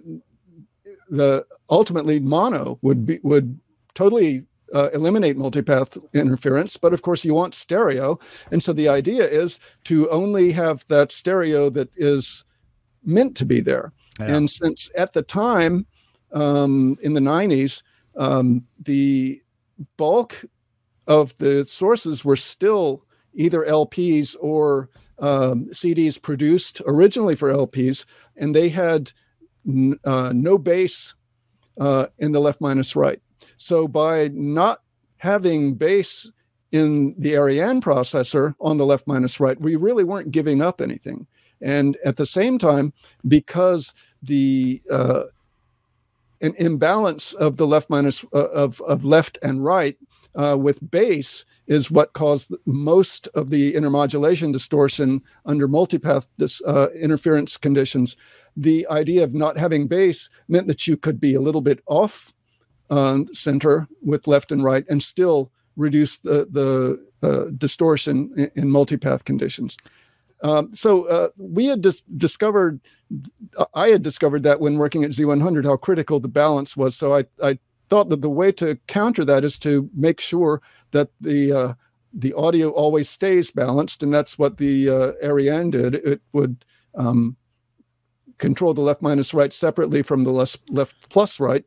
the ultimately mono would be would totally uh, eliminate multipath interference. But of course, you want stereo, and so the idea is to only have that stereo that is meant to be there. Yeah. And since at the time um, in the nineties, um, the bulk of the sources were still either L Ps or um, C Ds produced originally for L Ps, and they had n- uh, no bass uh, in the left minus right. So by not having bass in the Ariane processor on the left minus right, we really weren't giving up anything. And at the same time, because the uh, an imbalance of the left minus uh, of of left and right uh, with bass is what caused most of the intermodulation distortion under multipath dis, uh, interference conditions. The idea of not having bass meant that you could be a little bit off uh, center with left and right and still reduce the the uh, distortion in, in multipath conditions. Um, so uh, we had dis- discovered, I had discovered that when working at Z one hundred, how critical the balance was. So I, I thought that the way to counter that is to make sure that the uh, the audio always stays balanced, and that's what the uh, Ariane did. It would um, control the left minus right separately from the left, left plus right,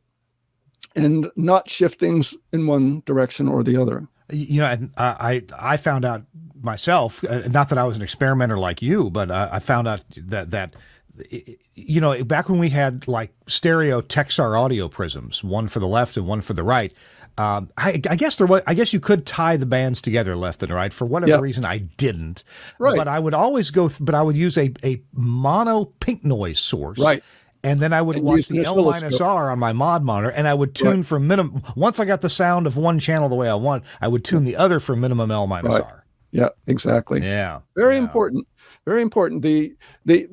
and not shift things in one direction or the other. You know, I I found out myself, not that I was an experimenter like you, but I found out that that you know, back when we had like stereo Texar audio prisms, one for the left and one for the right, um, I, I guess there was, I guess you could tie the bands together left and right. For whatever yep. reason, I didn't. Right. But I would always go, th- but I would use a a mono pink noise source. Right. And then I would and watch the L minus R on my mod monitor, and I would tune right. for minimum. Once I got the sound of one channel the way I want, I would tune the other for minimum L minus right. R. Yeah, exactly. Yeah, very yeah. important. Very important. The the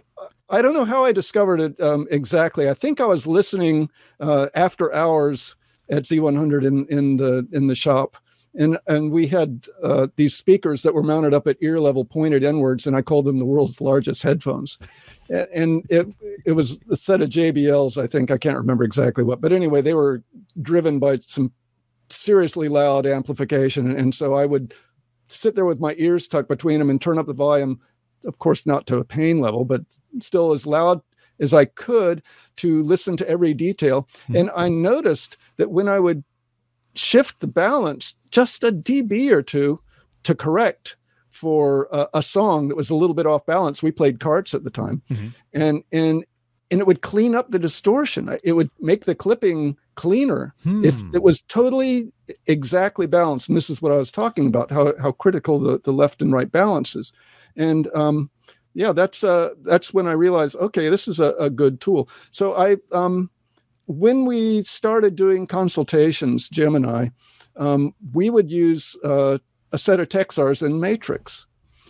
I don't know how I discovered it um, exactly. I think I was listening uh, after hours at Z one hundred in in the in the shop. And and we had uh, these speakers that were mounted up at ear level, pointed inwards, and I called them the world's largest headphones. And it it was a set of J B Ls, I think. I can't remember exactly what. But anyway, they were driven by some seriously loud amplification. And so I would sit there with my ears tucked between them and turn up the volume, of course, not to a pain level, but still as loud as I could to listen to every detail. Mm-hmm. And I noticed that when I would shift the balance just a dB or two to correct for a, a song that was a little bit off balance. We played carts at the time, mm-hmm. and and and it would clean up the distortion. It would make the clipping cleaner hmm. if it was totally exactly balanced. And this is what I was talking about, how how critical the, the left and right balance is. And um, yeah, that's uh, that's when I realized, okay, this is a, a good tool. So I um, when we started doing consultations, Jim and I, um, we would use uh, a set of Texars in Matrix.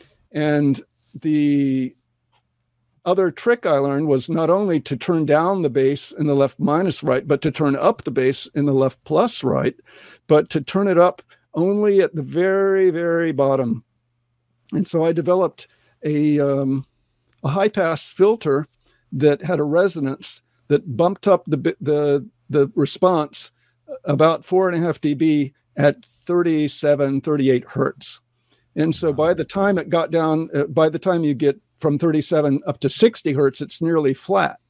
And the other trick I learned was not only to turn down the bass in the left minus right, but to turn up the bass in the left plus right, but to turn it up only at the very, very bottom. And so I developed a, um, a high-pass filter that had a resonance that bumped up the the the response about four and a half dB at thirty-seven, thirty-eight hertz. And so by the time it got down, uh, by the time you get from thirty-seven up to sixty hertz, it's nearly flat.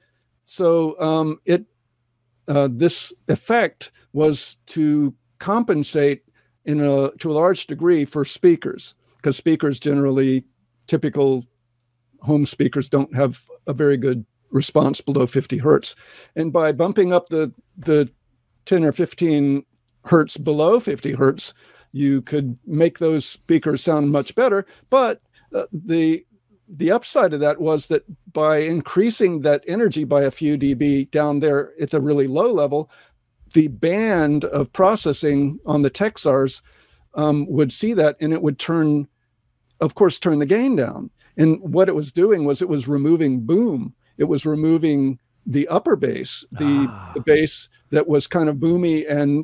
So um, it uh, this effect was to compensate in a to a large degree for speakers, because speakers generally, typical home speakers, don't have a very good response below fifty hertz. And by bumping up the the ten or fifteen hertz below fifty hertz, you could make those speakers sound much better. But uh, the the upside of that was that by increasing that energy by a few dB down there at the really low level, the band of processing on the Texars um, would see that, and it would turn, of course, turn the gain down. And what it was doing was it was removing boom. It was removing the upper bass, the, ah. the bass that was kind of boomy and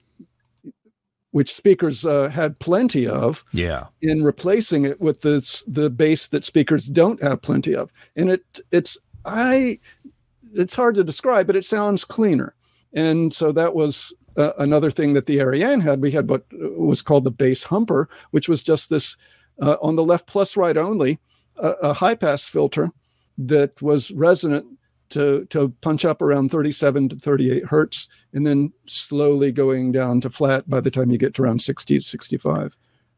which speakers uh, had plenty of, yeah, in replacing it with this, the bass that speakers don't have plenty of. And it it's I it's hard to describe, but it sounds cleaner. And so that was uh, another thing that the Ariane had. We had what was called the bass humper, which was just this uh, on the left plus right only, uh, a high pass filter that was resonant to to punch up around thirty-seven to thirty-eight hertz, and then slowly going down to flat by the time you get to around sixty to sixty-five.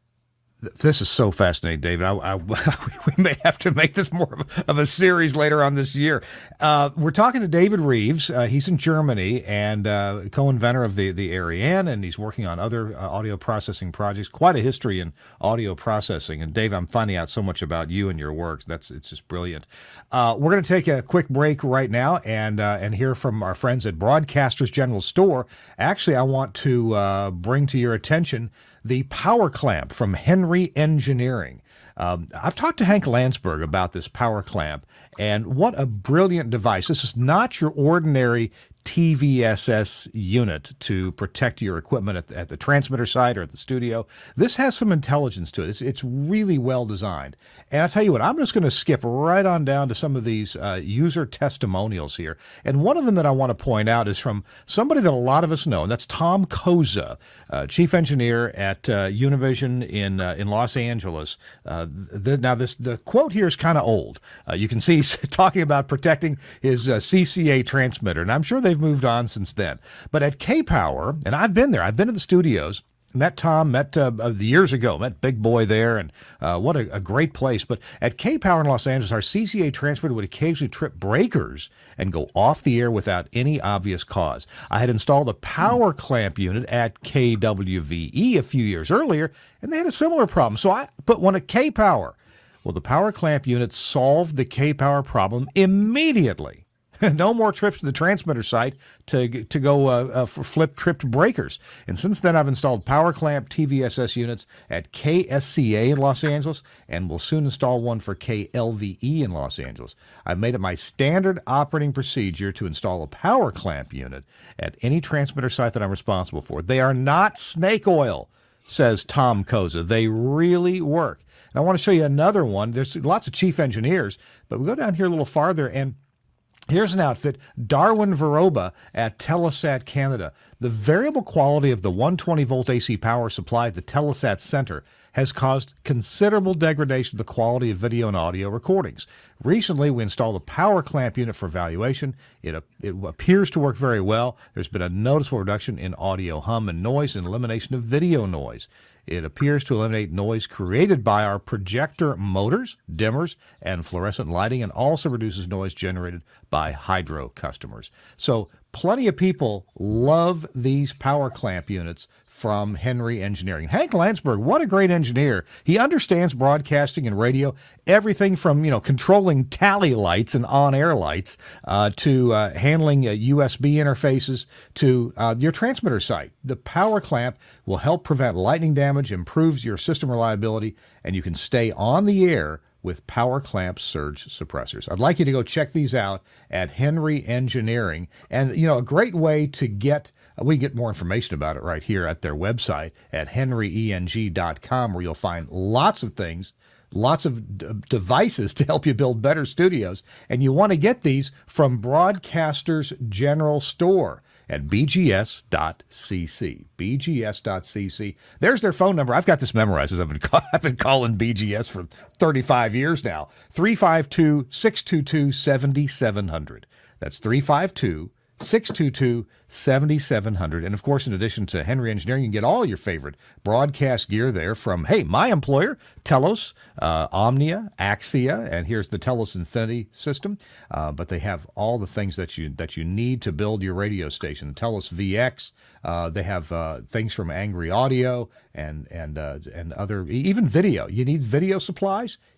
This is so fascinating, David. I, I, we may have to make this more of a series later on this year. Uh, we're talking to David Reeves. Uh, he's in Germany and uh, co-inventor of the, the Ariane, and he's working on other uh, audio processing projects. Quite a history in audio processing. And Dave, I'm finding out so much about you and your work. That's it's just brilliant. Uh, we're going to take a quick break right now and uh, and hear from our friends at Broadcasters General Store. Actually, I want to uh, bring to your attention the power clamp from Henry Engineering. Um, I've talked to Hank Landsberg about this power clamp, and what a brilliant device. This is not your ordinary T V S S unit to protect your equipment at the, at the transmitter site or at the studio. This has some intelligence to it. It's, it's really well designed. And I'll tell you what, I'm just going to skip right on down to some of these uh, user testimonials here. And one of them that I want to point out is from somebody that a lot of us know, and that's Tom Koza, uh, chief engineer at uh, Univision in uh, in Los Angeles. Uh, the, now, this the quote here is kind of old. Uh, you can see he's talking about protecting his uh, C C A transmitter, and I'm sure they've moved on since then. But at K-Power, and I've been there, I've been to the studios, met Tom, met uh, the years ago, met Big Boy there, and uh, what a, a great place. But at K-Power in Los Angeles, our C C A transmitter would occasionally trip breakers and go off the air without any obvious cause. I had installed a power clamp unit at K W V E a few years earlier, and they had a similar problem. So I put one at K-Power. Well, the power clamp unit solved the K-Power problem immediately. No more trips to the transmitter site to to go uh, uh, for flip tripped breakers. And since then, I've installed power clamp T V S S units at K S C A in Los Angeles, and will soon install one for K L V E in Los Angeles. I've made it my standard operating procedure to install a power clamp unit at any transmitter site that I'm responsible for. They are not snake oil, says Tom Koza. They really work. And I want to show you another one. There's lots of chief engineers, but we go down here a little farther, and here's an outfit, Darwin Veroba at Telesat Canada. The variable quality of the one hundred twenty volt A C power supply at the Telesat Center has caused considerable degradation of the quality of video and audio recordings. Recently, we installed a power clamp unit for evaluation. It, it appears to work very well. There's been a noticeable reduction in audio hum and noise and elimination of video noise. It appears to eliminate noise created by our projector motors, dimmers, and fluorescent lighting, and also reduces noise generated by hydro customers. So plenty of people love these power clamp units from Henry Engineering. Hank Landsberg, what a great engineer. He understands broadcasting and radio, everything from, you know, controlling tally lights and on-air lights uh, to uh, handling uh, U S B interfaces to uh, your transmitter site. The power clamp will help prevent lightning damage, improves your system reliability, and you can stay on the air with power clamp surge suppressors. I'd like you to go check these out at Henry Engineering. And, you know, a great way to get, uh, we can get more information about it right here at their website at henry eng dot com, where you'll find lots of things, lots of d- devices to help you build better studios. And you want to get these from Broadcasters General Store at b g s dot c c. b g s dot c c. There's their phone number. I've got this memorized as I've been, call, I've been calling B G S for thirty-five years now. three five two, six two two, seven seven zero zero. That's three five two, six two two, seven seven zero zero. And of course, in addition to Henry Engineering, you can get all your favorite broadcast gear there from, hey, my employer, Telos, uh, Omnia, Axia, and here's the Telos Infinity system. Uh, but they have all the things that you that you need to build your radio station. The Telos V X, uh, they have uh, things from Angry Audio and and uh, and other, even video. You need video supplies?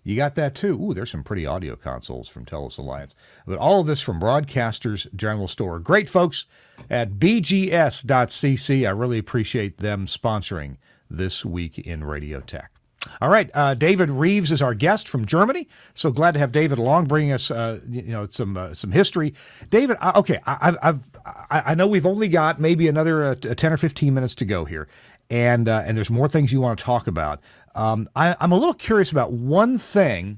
You got that too. Ooh, there's some pretty audio consoles from TELUS Alliance. But all of this from Broadcasters General Store. Great folks at B G S dot C C. I really appreciate them sponsoring This Week in Radio Tech. All right, uh, David Reeves is our guest from Germany. So glad to have David along, bringing us, uh, you know, some uh, some history. David, I, okay, I, I've, I've I know we've only got maybe another uh, ten or fifteen minutes to go here, and uh, and there's more things you want to talk about. Um, I, I'm a little curious about one thing,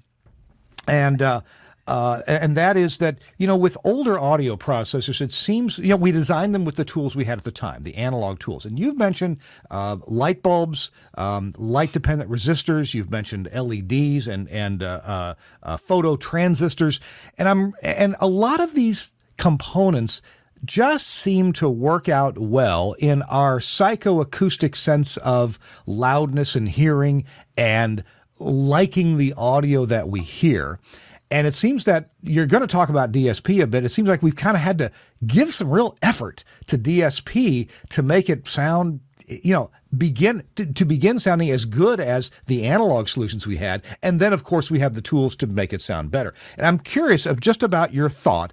and uh, uh, and that is that, you know, with older audio processors, it seems, you know, we designed them with the tools we had at the time, the analog tools. And you've mentioned uh, light bulbs, um, light-dependent resistors. You've mentioned L E Ds and and uh, uh, uh, photo transistors, and I'm and a lot of these components just seem to work out well in our psychoacoustic sense of loudness and hearing and liking the audio that we hear. And it seems that you're going to talk about D S P a bit. It seems like we've kind of had to give some real effort to D S P to make it sound, you know, begin to, to begin sounding as good as the analog solutions we had. And then, of course, we have the tools to make it sound better. And I'm curious of just about your thought.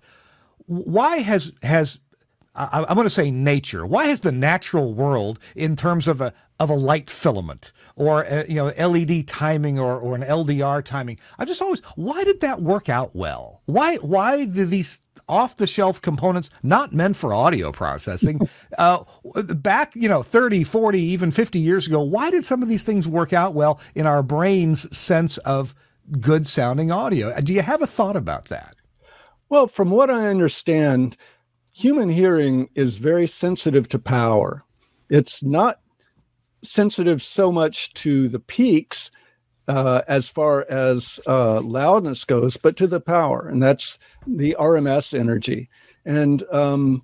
Why has, has I, I'm going to say nature, why has the natural world in terms of a of a light filament or a, you know, L E D timing or, or an L D R timing, I just always, why did that work out well? Why why did these off-the-shelf components, not meant for audio processing, uh, back, you know, thirty, forty, even fifty years ago, why did some of these things work out well in our brain's sense of good sounding audio? Do you have a thought about that? Well, from what I understand, human hearing is very sensitive to power. It's not sensitive so much to the peaks uh, as far as uh, loudness goes, but to the power, and that's the R M S energy. And um,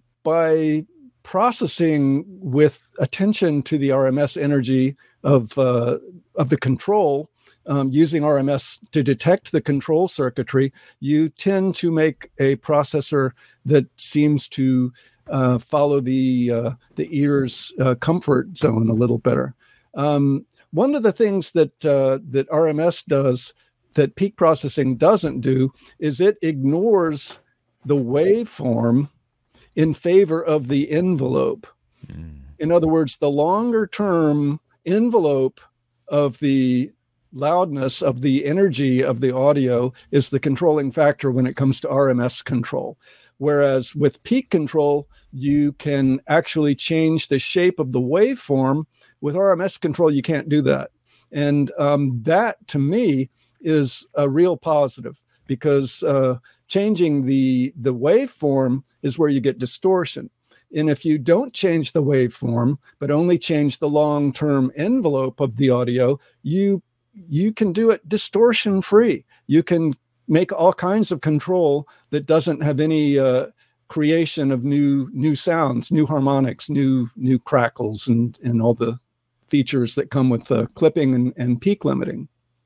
by processing with attention to the R M S energy of uh, of the control, Um, using R M S to detect the control circuitry, you tend to make a processor that seems to uh, follow the uh, the ear's uh, comfort zone a little better. Um, one of the things that uh, that R M S does that peak processing doesn't do is it ignores the waveform in favor of the envelope. Mm. In other words, the longer term envelope of the loudness of the energy of the audio is the controlling factor when it comes to R M S control. Whereas with peak control, you can actually change the shape of the waveform. With R M S control, you can't do that. And um, that, to me, is a real positive, because uh, changing the, the waveform is where you get distortion. And if you don't change the waveform, but only change the long-term envelope of the audio, you you can do it distortion free. You can make all kinds of control that doesn't have any uh, creation of new new sounds, new harmonics, new new crackles, and and all the features that come with uh, clipping and, and peak limiting.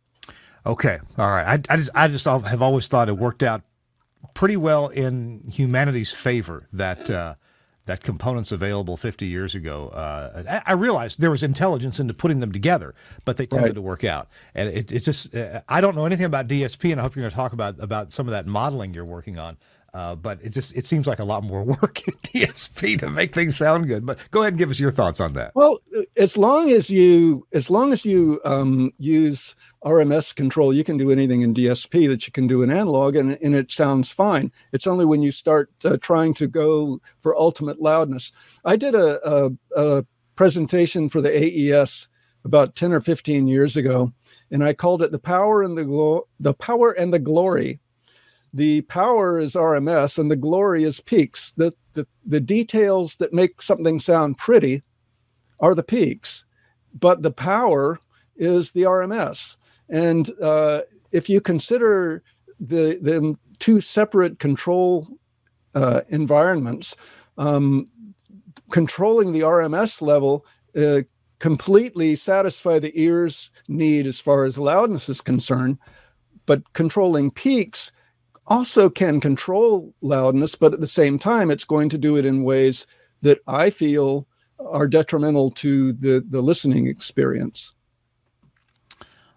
Okay, all right. I, I just I just have always thought it worked out pretty well in humanity's favor that uh, that components available fifty years ago. Uh, I, I realized there was intelligence into putting them together, but they tended right. to work out. And it, it's just, uh, I don't know anything about D S P, and I hope you're going to talk about, about some of that modeling you're working on. Uh, but it just, it seems like a lot more work in D S P to make things sound good. But go ahead and give us your thoughts on that. Well, as long as you, as long as you um, use R M S control, you can do anything in D S P that you can do in analog, and, and it sounds fine. It's only when you start uh, trying to go for ultimate loudness. I did a, a, a presentation for the A E S about ten or fifteen years ago, and I called it the power and the glo- the power and the glory. The power is R M S and the glory is peaks. The, the, the details that make something sound pretty are the peaks, but the power is the R M S. And uh, if you consider the, the two separate control uh, environments, um, controlling the R M S level uh, completely satisfy the ear's need as far as loudness is concerned, but controlling peaks also can control loudness, but at the same time, it's going to do it in ways that I feel are detrimental to the, the listening experience.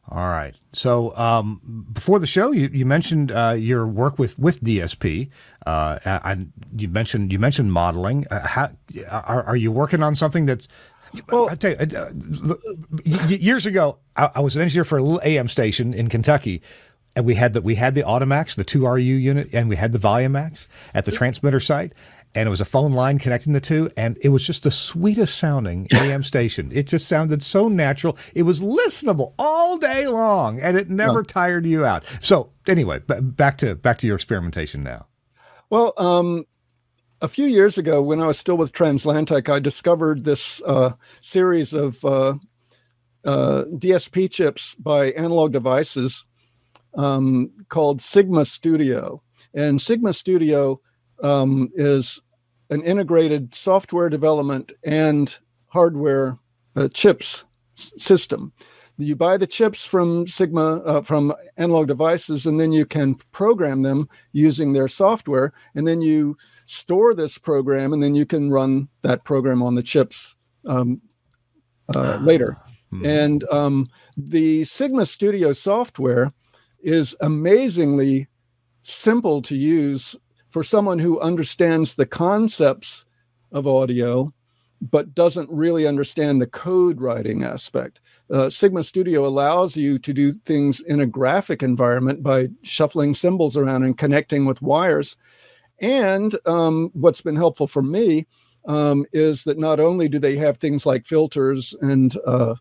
All right. So um, before the show, you, you mentioned uh, your work with, with D S P. Uh, and you mentioned you mentioned modeling. Uh, how, are, are you working on something that's? Well, I tell you, uh, years ago, I, I was an engineer for a little A M station in Kentucky, and we had the we had the Audimax, the two R U unit, and we had the Volumax at the transmitter site. And it was a phone line connecting the two, and it was just the sweetest sounding A M station. It just sounded so natural. It was listenable all day long, and it never yeah. tired you out. So anyway, b- back to back to your experimentation now. Well, um, a few years ago, when I was still with Translantic, I discovered this uh, series of uh, uh, D S P chips by Analog Devices um, called Sigma Studio. And Sigma Studio Um, is an integrated software development and hardware uh, chips s- system. You buy the chips from Sigma, uh, from Analog Devices, and then you can program them using their software, and then you store this program, and then you can run that program on the chips um, uh, later. Hmm. And um, the Sigma Studio software is amazingly simple to use for someone who understands the concepts of audio, but doesn't really understand the code writing aspect. Uh, Sigma Studio allows you to do things in a graphic environment by shuffling symbols around and connecting with wires. And um, what's been helpful for me um, is that not only do they have things like filters and uh,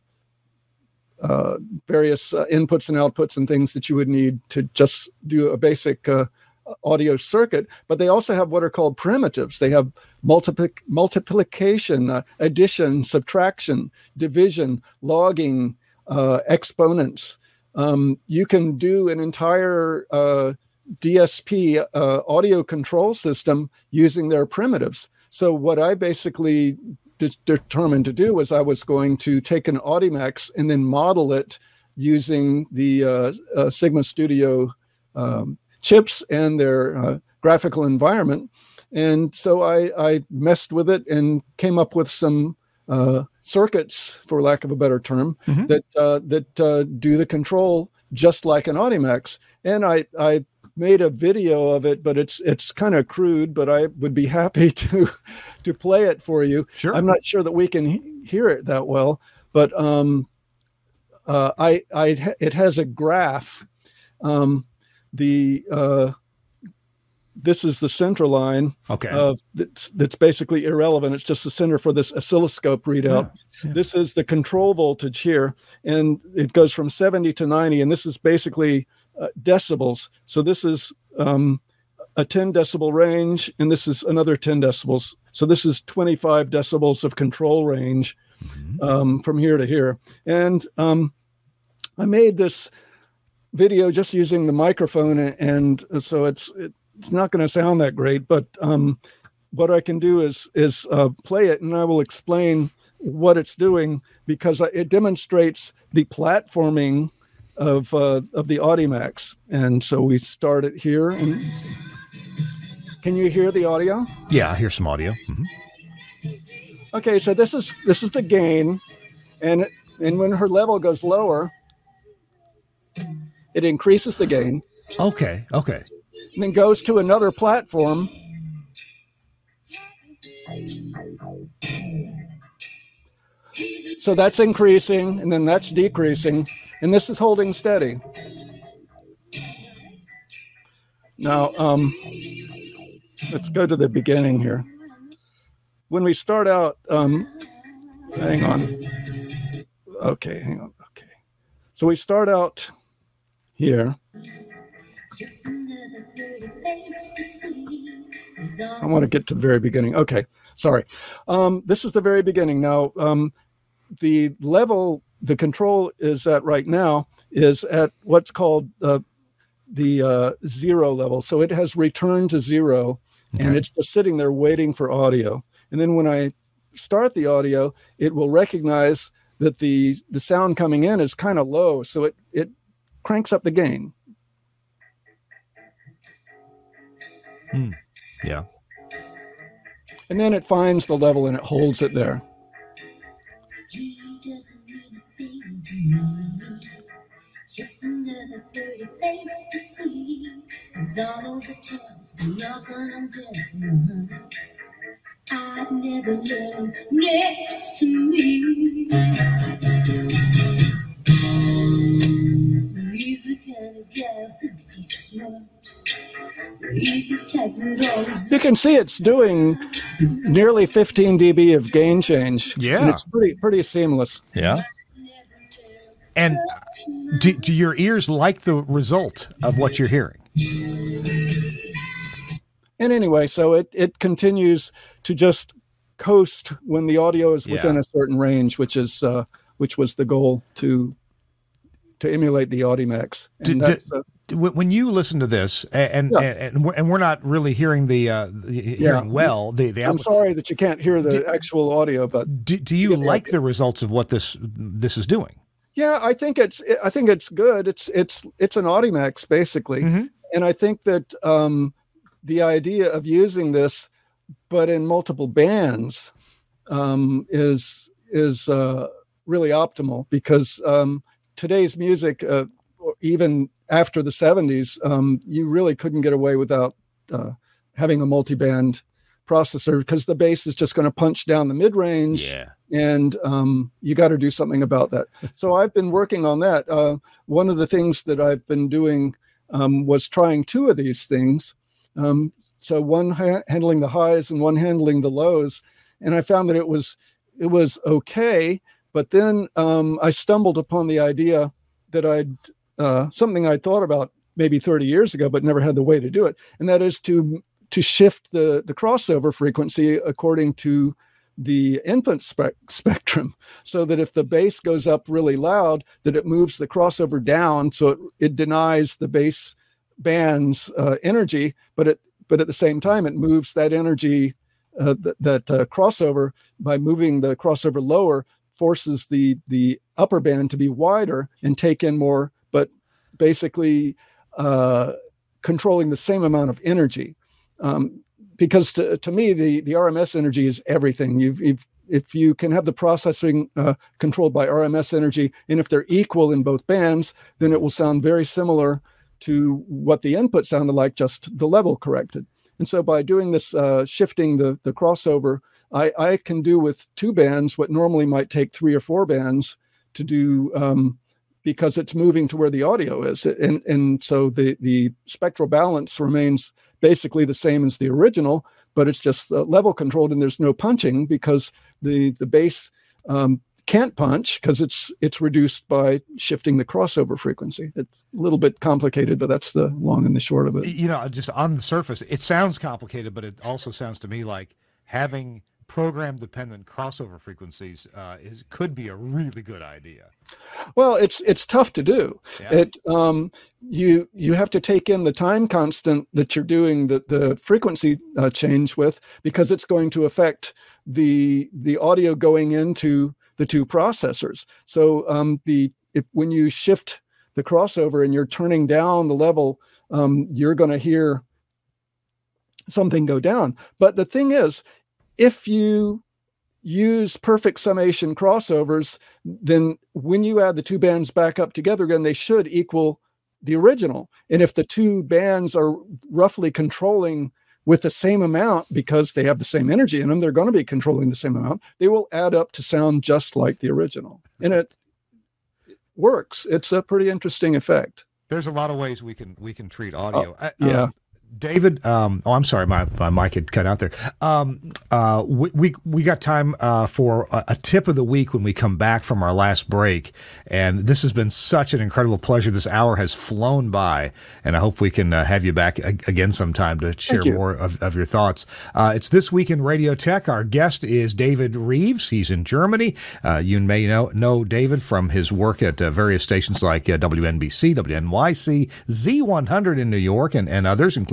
uh, various uh, inputs and outputs and things that you would need to just do a basic uh, audio circuit, but they also have what are called primitives. They have multiplic- multiplication, uh, addition, subtraction, division, logging, uh, exponents. Um, you can do an entire uh, D S P uh, audio control system using their primitives. So what I basically de- determined to do was I was going to take an Audimax and then model it using the uh, uh, Sigma Studio um, chips and their uh, graphical environment. And so I, I messed with it and came up with some uh, circuits, for lack of a better term, mm-hmm. that uh, that uh, do the control just like an Audimax. And I, I made a video of it, but it's it's kind of crude, but I would be happy to to play it for you. Sure. I'm not sure that we can he- hear it that well, but um, uh, I, I it has a graph. Um, The uh, this is the center line. Okay. Of that's, that's basically irrelevant. It's just the center for this oscilloscope readout. Yeah, yeah. This is the control voltage here, and it goes from seventy to ninety. And this is basically uh, decibels. So this is um, a ten decibel range, and this is another ten decibels. So this is twenty-five decibels of control range mm-hmm. um, from here to here. And um, I made this video just using the microphone, and so it's it's not going to sound that great, but um, what I can do is is uh, play it, and I will explain what it's doing, because it demonstrates the platforming of uh, of the Audimax. And so we start it here. And can you hear the audio? Yeah, I hear some audio. Mm-hmm. Okay, so this is this is the gain, and and when her level goes lower, it increases the gain. Okay, okay. And then goes to another platform. So that's increasing, and then that's decreasing, and this is holding steady. Now, um, let's go to the beginning here. When we start out, um, hang on. Okay, hang on. Okay. So we start out here. I want to get to the very beginning. Okay, sorry. Um, this is the very beginning. Now, um, the level the control is at right now is at what's called uh, the uh, zero level. So it has returned to zero, okay. And it's just sitting there waiting for audio. And then when I start the audio, it will recognize that the the sound coming in is kind of low, so it it cranks up the gain. Hmm. Yeah. And then it finds the level and it holds it there. another pretty face to see. It's all over town, you're gonna do. I've never loved next to me. He's the kind of guy who thinks he's smart. He's the type that always... You can see it's doing nearly fifteen decibels of gain change. Yeah. And it's pretty pretty seamless. Yeah. And do, do your ears like the result of what you're hearing? And anyway, so it, it continues to just coast when the audio is within Yeah. a certain range, which is uh, which was the goal to to emulate the Audimax. And Did- that's, uh, When when you listen to this, and Yeah. and, and, we're, and we're not really hearing the, uh, the hearing well, the the I'm output. sorry that you can't hear the actual audio, but Do, do you Yeah, like yeah. the results of what this this is doing? yeah, I think it's I think it's good. It's it's it's an Audimax basically, Mhm. and I think that um, the idea of using this, but in multiple bands, um, is is uh, really optimal because um, today's music, uh, or even after the seventies, um, you really couldn't get away without uh, having a multi-band processor because the bass is just going to punch down the mid-range. And um, you got to do something about that. So I've been working on that. Uh, one of the things that I've been doing um, was trying two of these things. Um, so one ha- handling the highs and one handling the lows, and I found that it was it was okay. But then um, I stumbled upon the idea that I'd uh, something I thought about maybe thirty years ago, but never had the way to do it, and that is to to shift the the crossover frequency according to the input spec- spectrum, so that if the bass goes up really loud, that it moves the crossover down, so it, it denies the bass band's uh, energy, but it but at the same time it moves that energy, uh, th- that uh, crossover, by moving the crossover lower, forces the the upper band to be wider and take in more, but basically uh, controlling the same amount of energy. Um, Because to, to me, the, the R M S energy is everything. You've, you've, if you can have the processing uh, controlled by R M S energy, and if they're equal in both bands, then it will sound very similar to what the input sounded like, just the level corrected. And so by doing this, uh, shifting the, the crossover, I, I can do with two bands what normally might take three or four bands to do, um, because it's moving to where the audio is. And, and so the, the spectral balance remains basically the same as the original, but it's just uh, level controlled, and there's no punching because the the bass um, can't punch because it's it's reduced by shifting the crossover frequency. It's a little bit complicated, but that's the long and the short of it. You know, just on the surface, it sounds complicated, but it also sounds to me like having program-dependent crossover frequencies uh, is could be a really good idea. Well, it's it's tough to do. Yeah. It um, you you have to take in the time constant that you're doing the the frequency uh, change with, because it's going to affect the the audio going into the two processors. So um, the if when you shift the crossover and you're turning down the level, um, you're going to hear something go down. But the thing is, if you use perfect summation crossovers, then when you add the two bands back up together again, they should equal the original. And if the two bands are roughly controlling with the same amount, because they have the same energy in them, they're going to be controlling the same amount, they will add up to sound just like the original. And it works. It's a pretty interesting effect. There's a lot of ways we can we can treat audio. Uh, Uh, yeah. uh, David, um, oh, I'm sorry, my, my mic had cut out there. Um, uh, we, we we got time uh, for a, a tip of the week when we come back from our last break, and this has been such an incredible pleasure. This hour has flown by, and I hope we can uh, have you back a- again sometime to share you. more of, of your thoughts. Uh, it's This Week in Radio Tech. Our guest is David Reeves. He's in Germany. Uh, you may know know David from his work at uh, various stations like uh, W N B C, W N Y C, Z one hundred in New York, and, and others, including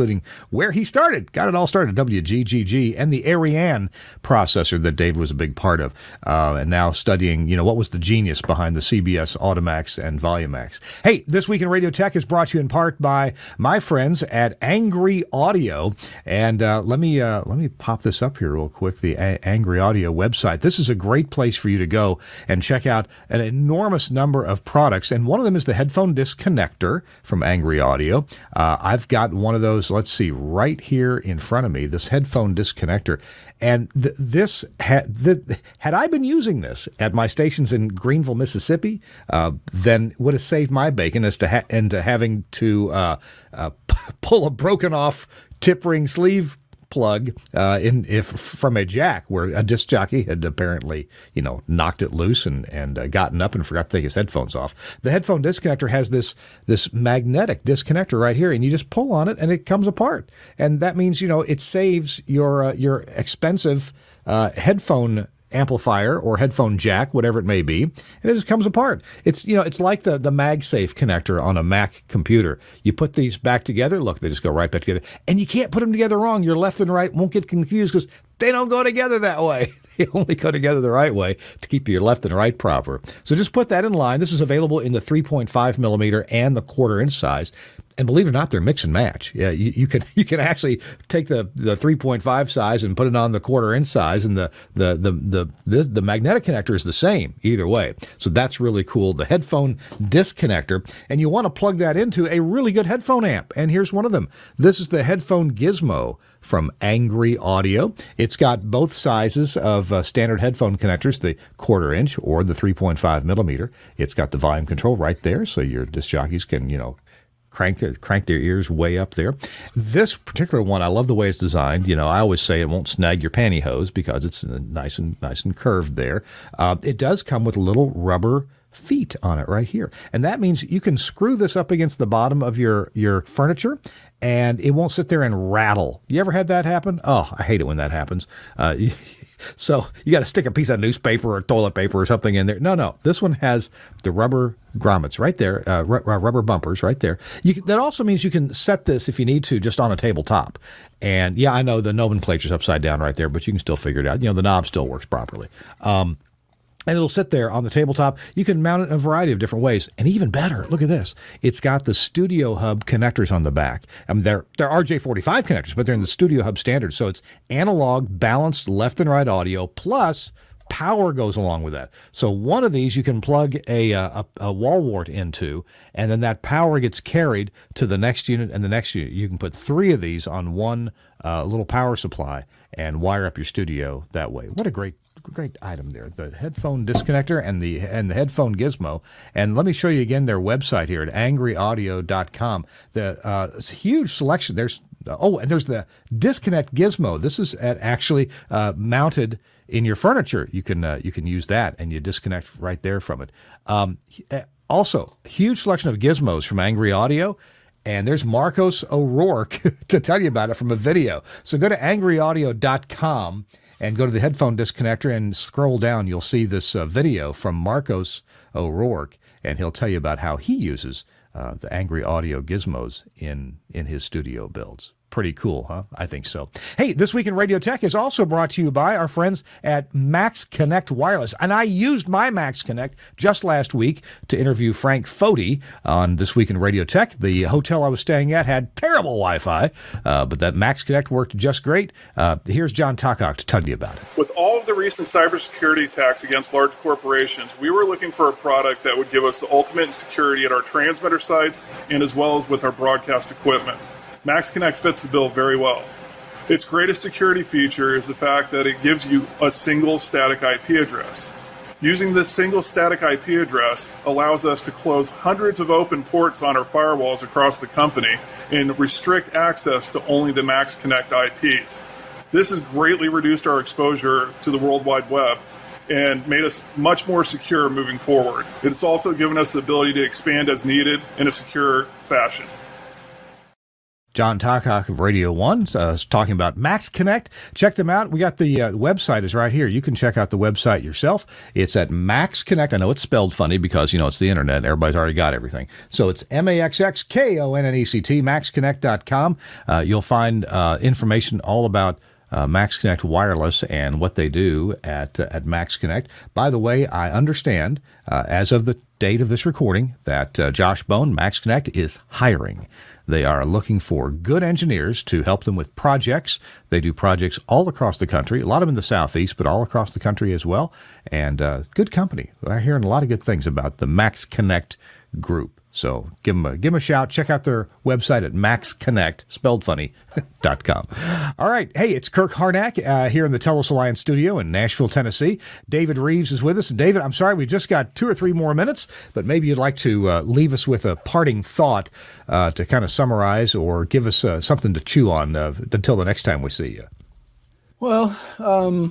including where he started, got it all started, W G G G, and the Ariane processor that Dave was a big part of, uh, and now studying, you know, what was the genius behind the C B S Audimax and Volumax. Hey, This Week in Radio Tech is brought to you in part by my friends at Angry Audio, and uh, let me uh, let me pop this up here real quick, the A- Angry Audio website. This is a great place for you to go and check out an enormous number of products, and one of them is the headphone disconnector from Angry Audio. Uh, I've got one of those, let's see, right here in front of me, this headphone disconnector. And th- this, ha- th- had I been using this at my stations in Greenville, Mississippi, uh, then would have saved my bacon as to ha- into having to uh, uh, p- pull a broken off tip ring sleeve plug uh, in if from a jack where a disc jockey had apparently, you know, knocked it loose and and uh, gotten up and forgot to take his headphones off. The headphone disconnector has this this magnetic disconnector right here, and you just pull on it and it comes apart. And that means, you know, it saves your uh, your expensive uh, headphone amplifier or headphone jack, whatever it may be, and it just comes apart. It's, you know, it's like the the MagSafe connector on a Mac computer. You put these back together, look, they just go right back together, and you can't put them together wrong. Your left and right won't get confused because they don't go together that way. They only go together the right way to keep your left and right proper. So just put that in line. This is available in the three point five millimeter and the quarter inch size. And believe it or not, they're mix and match. Yeah, you, you can you can actually take the, the three point five size and put it on the quarter inch size, and the the the the the, the magnetic connector is the same either way. So that's really cool. The headphone disconnector, and you want to plug that into a really good headphone amp. And here's one of them. This is the headphone Gizmo from Angry Audio. It's got both sizes of uh, standard headphone connectors, the quarter inch or the three point five millimeter. It's got the volume control right there, so your disc jockeys can, you know, crank crank their ears way up there. This particular one, I love the way it's designed. You know, I always say it won't snag your pantyhose because it's nice and nice and curved there. Uh, it does come with little rubber feet on it right here, and that means you can screw this up against the bottom of your your furniture, and it won't sit there and rattle. You ever had that happen? Oh, I hate it when that happens. Uh, So you got to stick a piece of newspaper or toilet paper or something in there. No, no. This one has the rubber grommets right there, uh, r- rubber bumpers right there. You can, that also means you can set this, if you need to, just on a tabletop. And yeah, I know the nomenclature's upside down right there, but you can still figure it out. You know, the knob still works properly. Um, And it'll sit there on the tabletop. You can mount it in a variety of different ways. And even better, look at this. It's got the Studio Hub connectors on the back. I mean, they're, they're R J forty-five connectors, but they're in the Studio Hub standard. So it's analog, balanced left and right audio, plus power goes along with that. So one of these you can plug a, a, a wall wart into, and then that power gets carried to the next unit and the next unit. You can put three of these on one uh, little power supply and wire up your studio that way. What a great Great item there, the headphone disconnector and the and the headphone Gizmo. And let me show you again their website here at angry audio dot com. The uh, huge selection. There's oh, and there's the disconnect Gizmo. This is at actually uh, mounted in your furniture. You can uh, you can use that, and you disconnect right there from it. Um, also, huge selection of gizmos from Angry Audio. And there's Marcos O'Rourke to tell you about it from a video. So go to angry audio dot com and go to the headphone disconnector and scroll down. You'll see this uh, video from Marcos O'Rourke, and he'll tell you about how he uses uh, the Angry Audio gizmos in, in his studio builds. Pretty cool, huh? I think so. Hey, This Week in Radio Tech is also brought to you by our friends at Max Connect Wireless. And I used my Max Connect just last week to interview Frank Foti on This Week in Radio Tech. The hotel I was staying at had terrible Wi-Fi, uh, but that Max Connect worked just great. Uh, here's John Takach to tell you about it. With all of the recent cybersecurity attacks against large corporations, we were looking for a product that would give us the ultimate security at our transmitter sites and as well as with our broadcast equipment. Max Connect fits the bill very well. Its greatest security feature is the fact that it gives you a single static I P address. Using this single static I P address allows us to close hundreds of open ports on our firewalls across the company and restrict access to only the Max Connect I Ps. This has greatly reduced our exposure to the World Wide Web and made us much more secure moving forward. It's also given us the ability to expand as needed in a secure fashion. John Takac of Radio One uh, is talking about Max Connect. Check them out. We got the uh, website is right here. You can check out the website yourself. It's at Max Connect. I know it's spelled funny because, you know, it's the internet. Everybody's already got everything. So it's M A X X K O N N E C T, max connect dot com. Uh, you'll find uh, information all about Uh, Max Connect Wireless and what they do at uh, at Max Connect. By the way, I understand uh, as of the date of this recording that uh, Josh Bone, Max Connect, is hiring. They are looking for good engineers to help them with projects. They do projects all across the country, a lot of them in the Southeast, but all across the country as well. And uh, good company. I'm hearing a lot of good things about the Max Connect group. So give them a, give them a shout. Check out their website at max connect, spelled funny, dot com. All right. Hey, it's Kirk Harnack uh, here in the Telos Alliance studio in Nashville, Tennessee. David Reeves is with us. And David, I'm sorry, we just got two or three more minutes, but maybe you'd like to uh, leave us with a parting thought uh, to kind of summarize or give us uh, something to chew on uh, until the next time we see you. Well, um,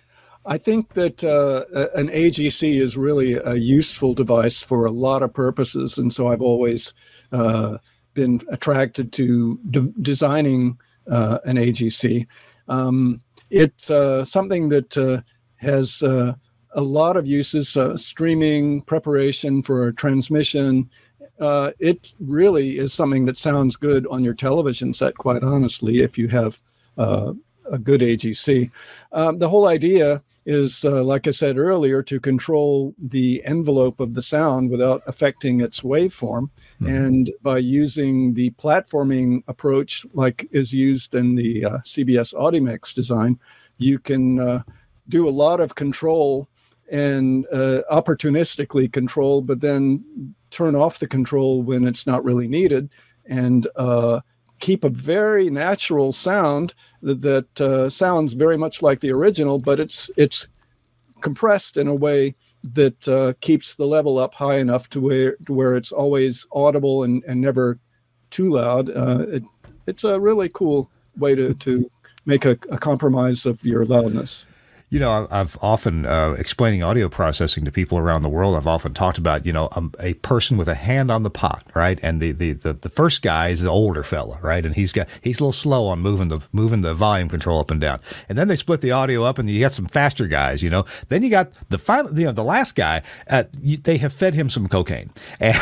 I think that uh, an A G C is really a useful device for a lot of purposes. And so I've always uh, been attracted to de- designing uh, an A G C. Um, it's uh, something that uh, has uh, a lot of uses, uh, streaming, preparation for transmission. Uh, it really is something that sounds good on your television set, quite honestly, if you have uh, a good A G C. Um, the whole idea is, uh, like I said earlier, to control the envelope of the sound without affecting its waveform. Mm-hmm. And by using the platforming approach, like is used in the uh, C B S Audimix design, you can uh, do a lot of control and uh, opportunistically control, but then turn off the control when it's not really needed, and uh, keep a very natural sound that, that uh, sounds very much like the original, but it's it's compressed in a way that uh, keeps the level up high enough to where to where it's always audible and, and never too loud. Uh, it, it's a really cool way to, to make a, a compromise of your loudness. You know, I've often, uh, explaining audio processing to people around the world, I've often talked about, you know, um, a person with a hand on the pot, right? And the, the, the, the first guy is an older fella, right? And he's got, he's a little slow on moving the, moving the volume control up and down. And then they split the audio up and you got some faster guys, you know. Then you got the final, you know, the last guy, uh, you, they have fed him some cocaine and,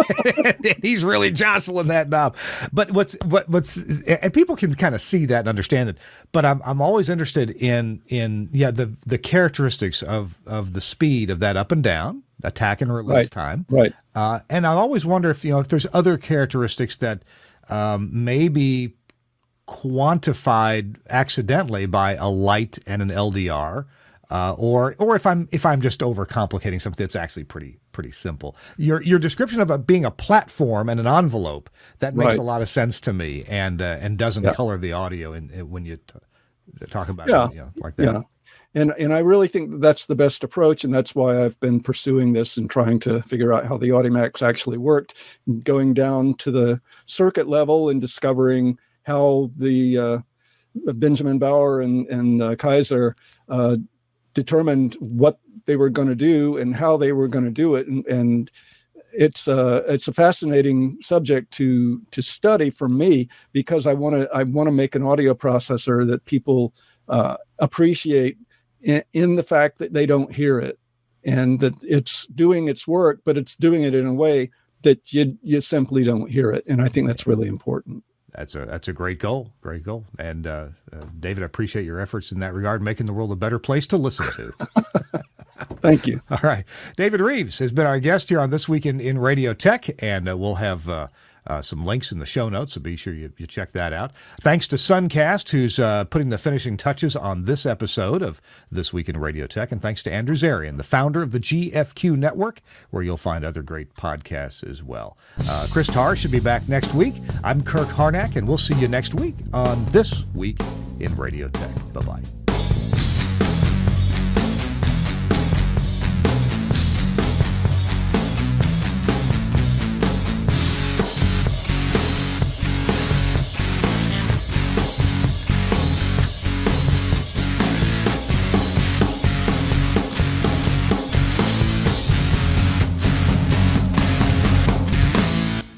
and he's really jostling that knob. But what's, what, what's, and people can kind of see that and understand it, but I'm, I'm always interested in, in, yeah, the the characteristics of of the speed of that up and down, attack and release right. time. Right. Uh, and I always wonder if, you know, if there's other characteristics that um, may be quantified accidentally by a light and an L D R, uh, or or if I'm if I'm just overcomplicating something that's actually pretty pretty simple. Your your description of it being a platform and an envelope, that makes right. a lot of sense to me, and uh, and doesn't yeah. color the audio in, in when you t- talk about yeah. it, you know, like that. Yeah. And and I really think that that's the best approach, and that's why I've been pursuing this and trying to figure out how the Audimax actually worked, going down to the circuit level and discovering how the uh, Benjamin Bauer and, and uh, Kaiser uh, determined what they were going to do and how they were going to do it. And, and it's uh, it's a fascinating subject to to study for me, because I want to I want to make an audio processor that people uh, appreciate in, in the fact that they don't hear it, and that it's doing its work, but it's doing it in a way that you you simply don't hear it. And I think that's really important. That's a that's a great goal, great goal. And uh, uh, David, I appreciate your efforts in that regard, making the world a better place to listen to. Thank you. All right. David Reeves has been our guest here on This Week in, in Radio Tech, and uh, we'll have uh, uh, some links in the show notes, so be sure you, you check that out. Thanks to Suncast, who's uh, putting the finishing touches on this episode of This Week in Radio Tech, and thanks to Andrew Zarian, the founder of the G F Q Network, where you'll find other great podcasts as well. Uh, Chris Tarr should be back next week. I'm Kirk Harnack, and we'll see you next week on This Week in Radio Tech. Bye-bye.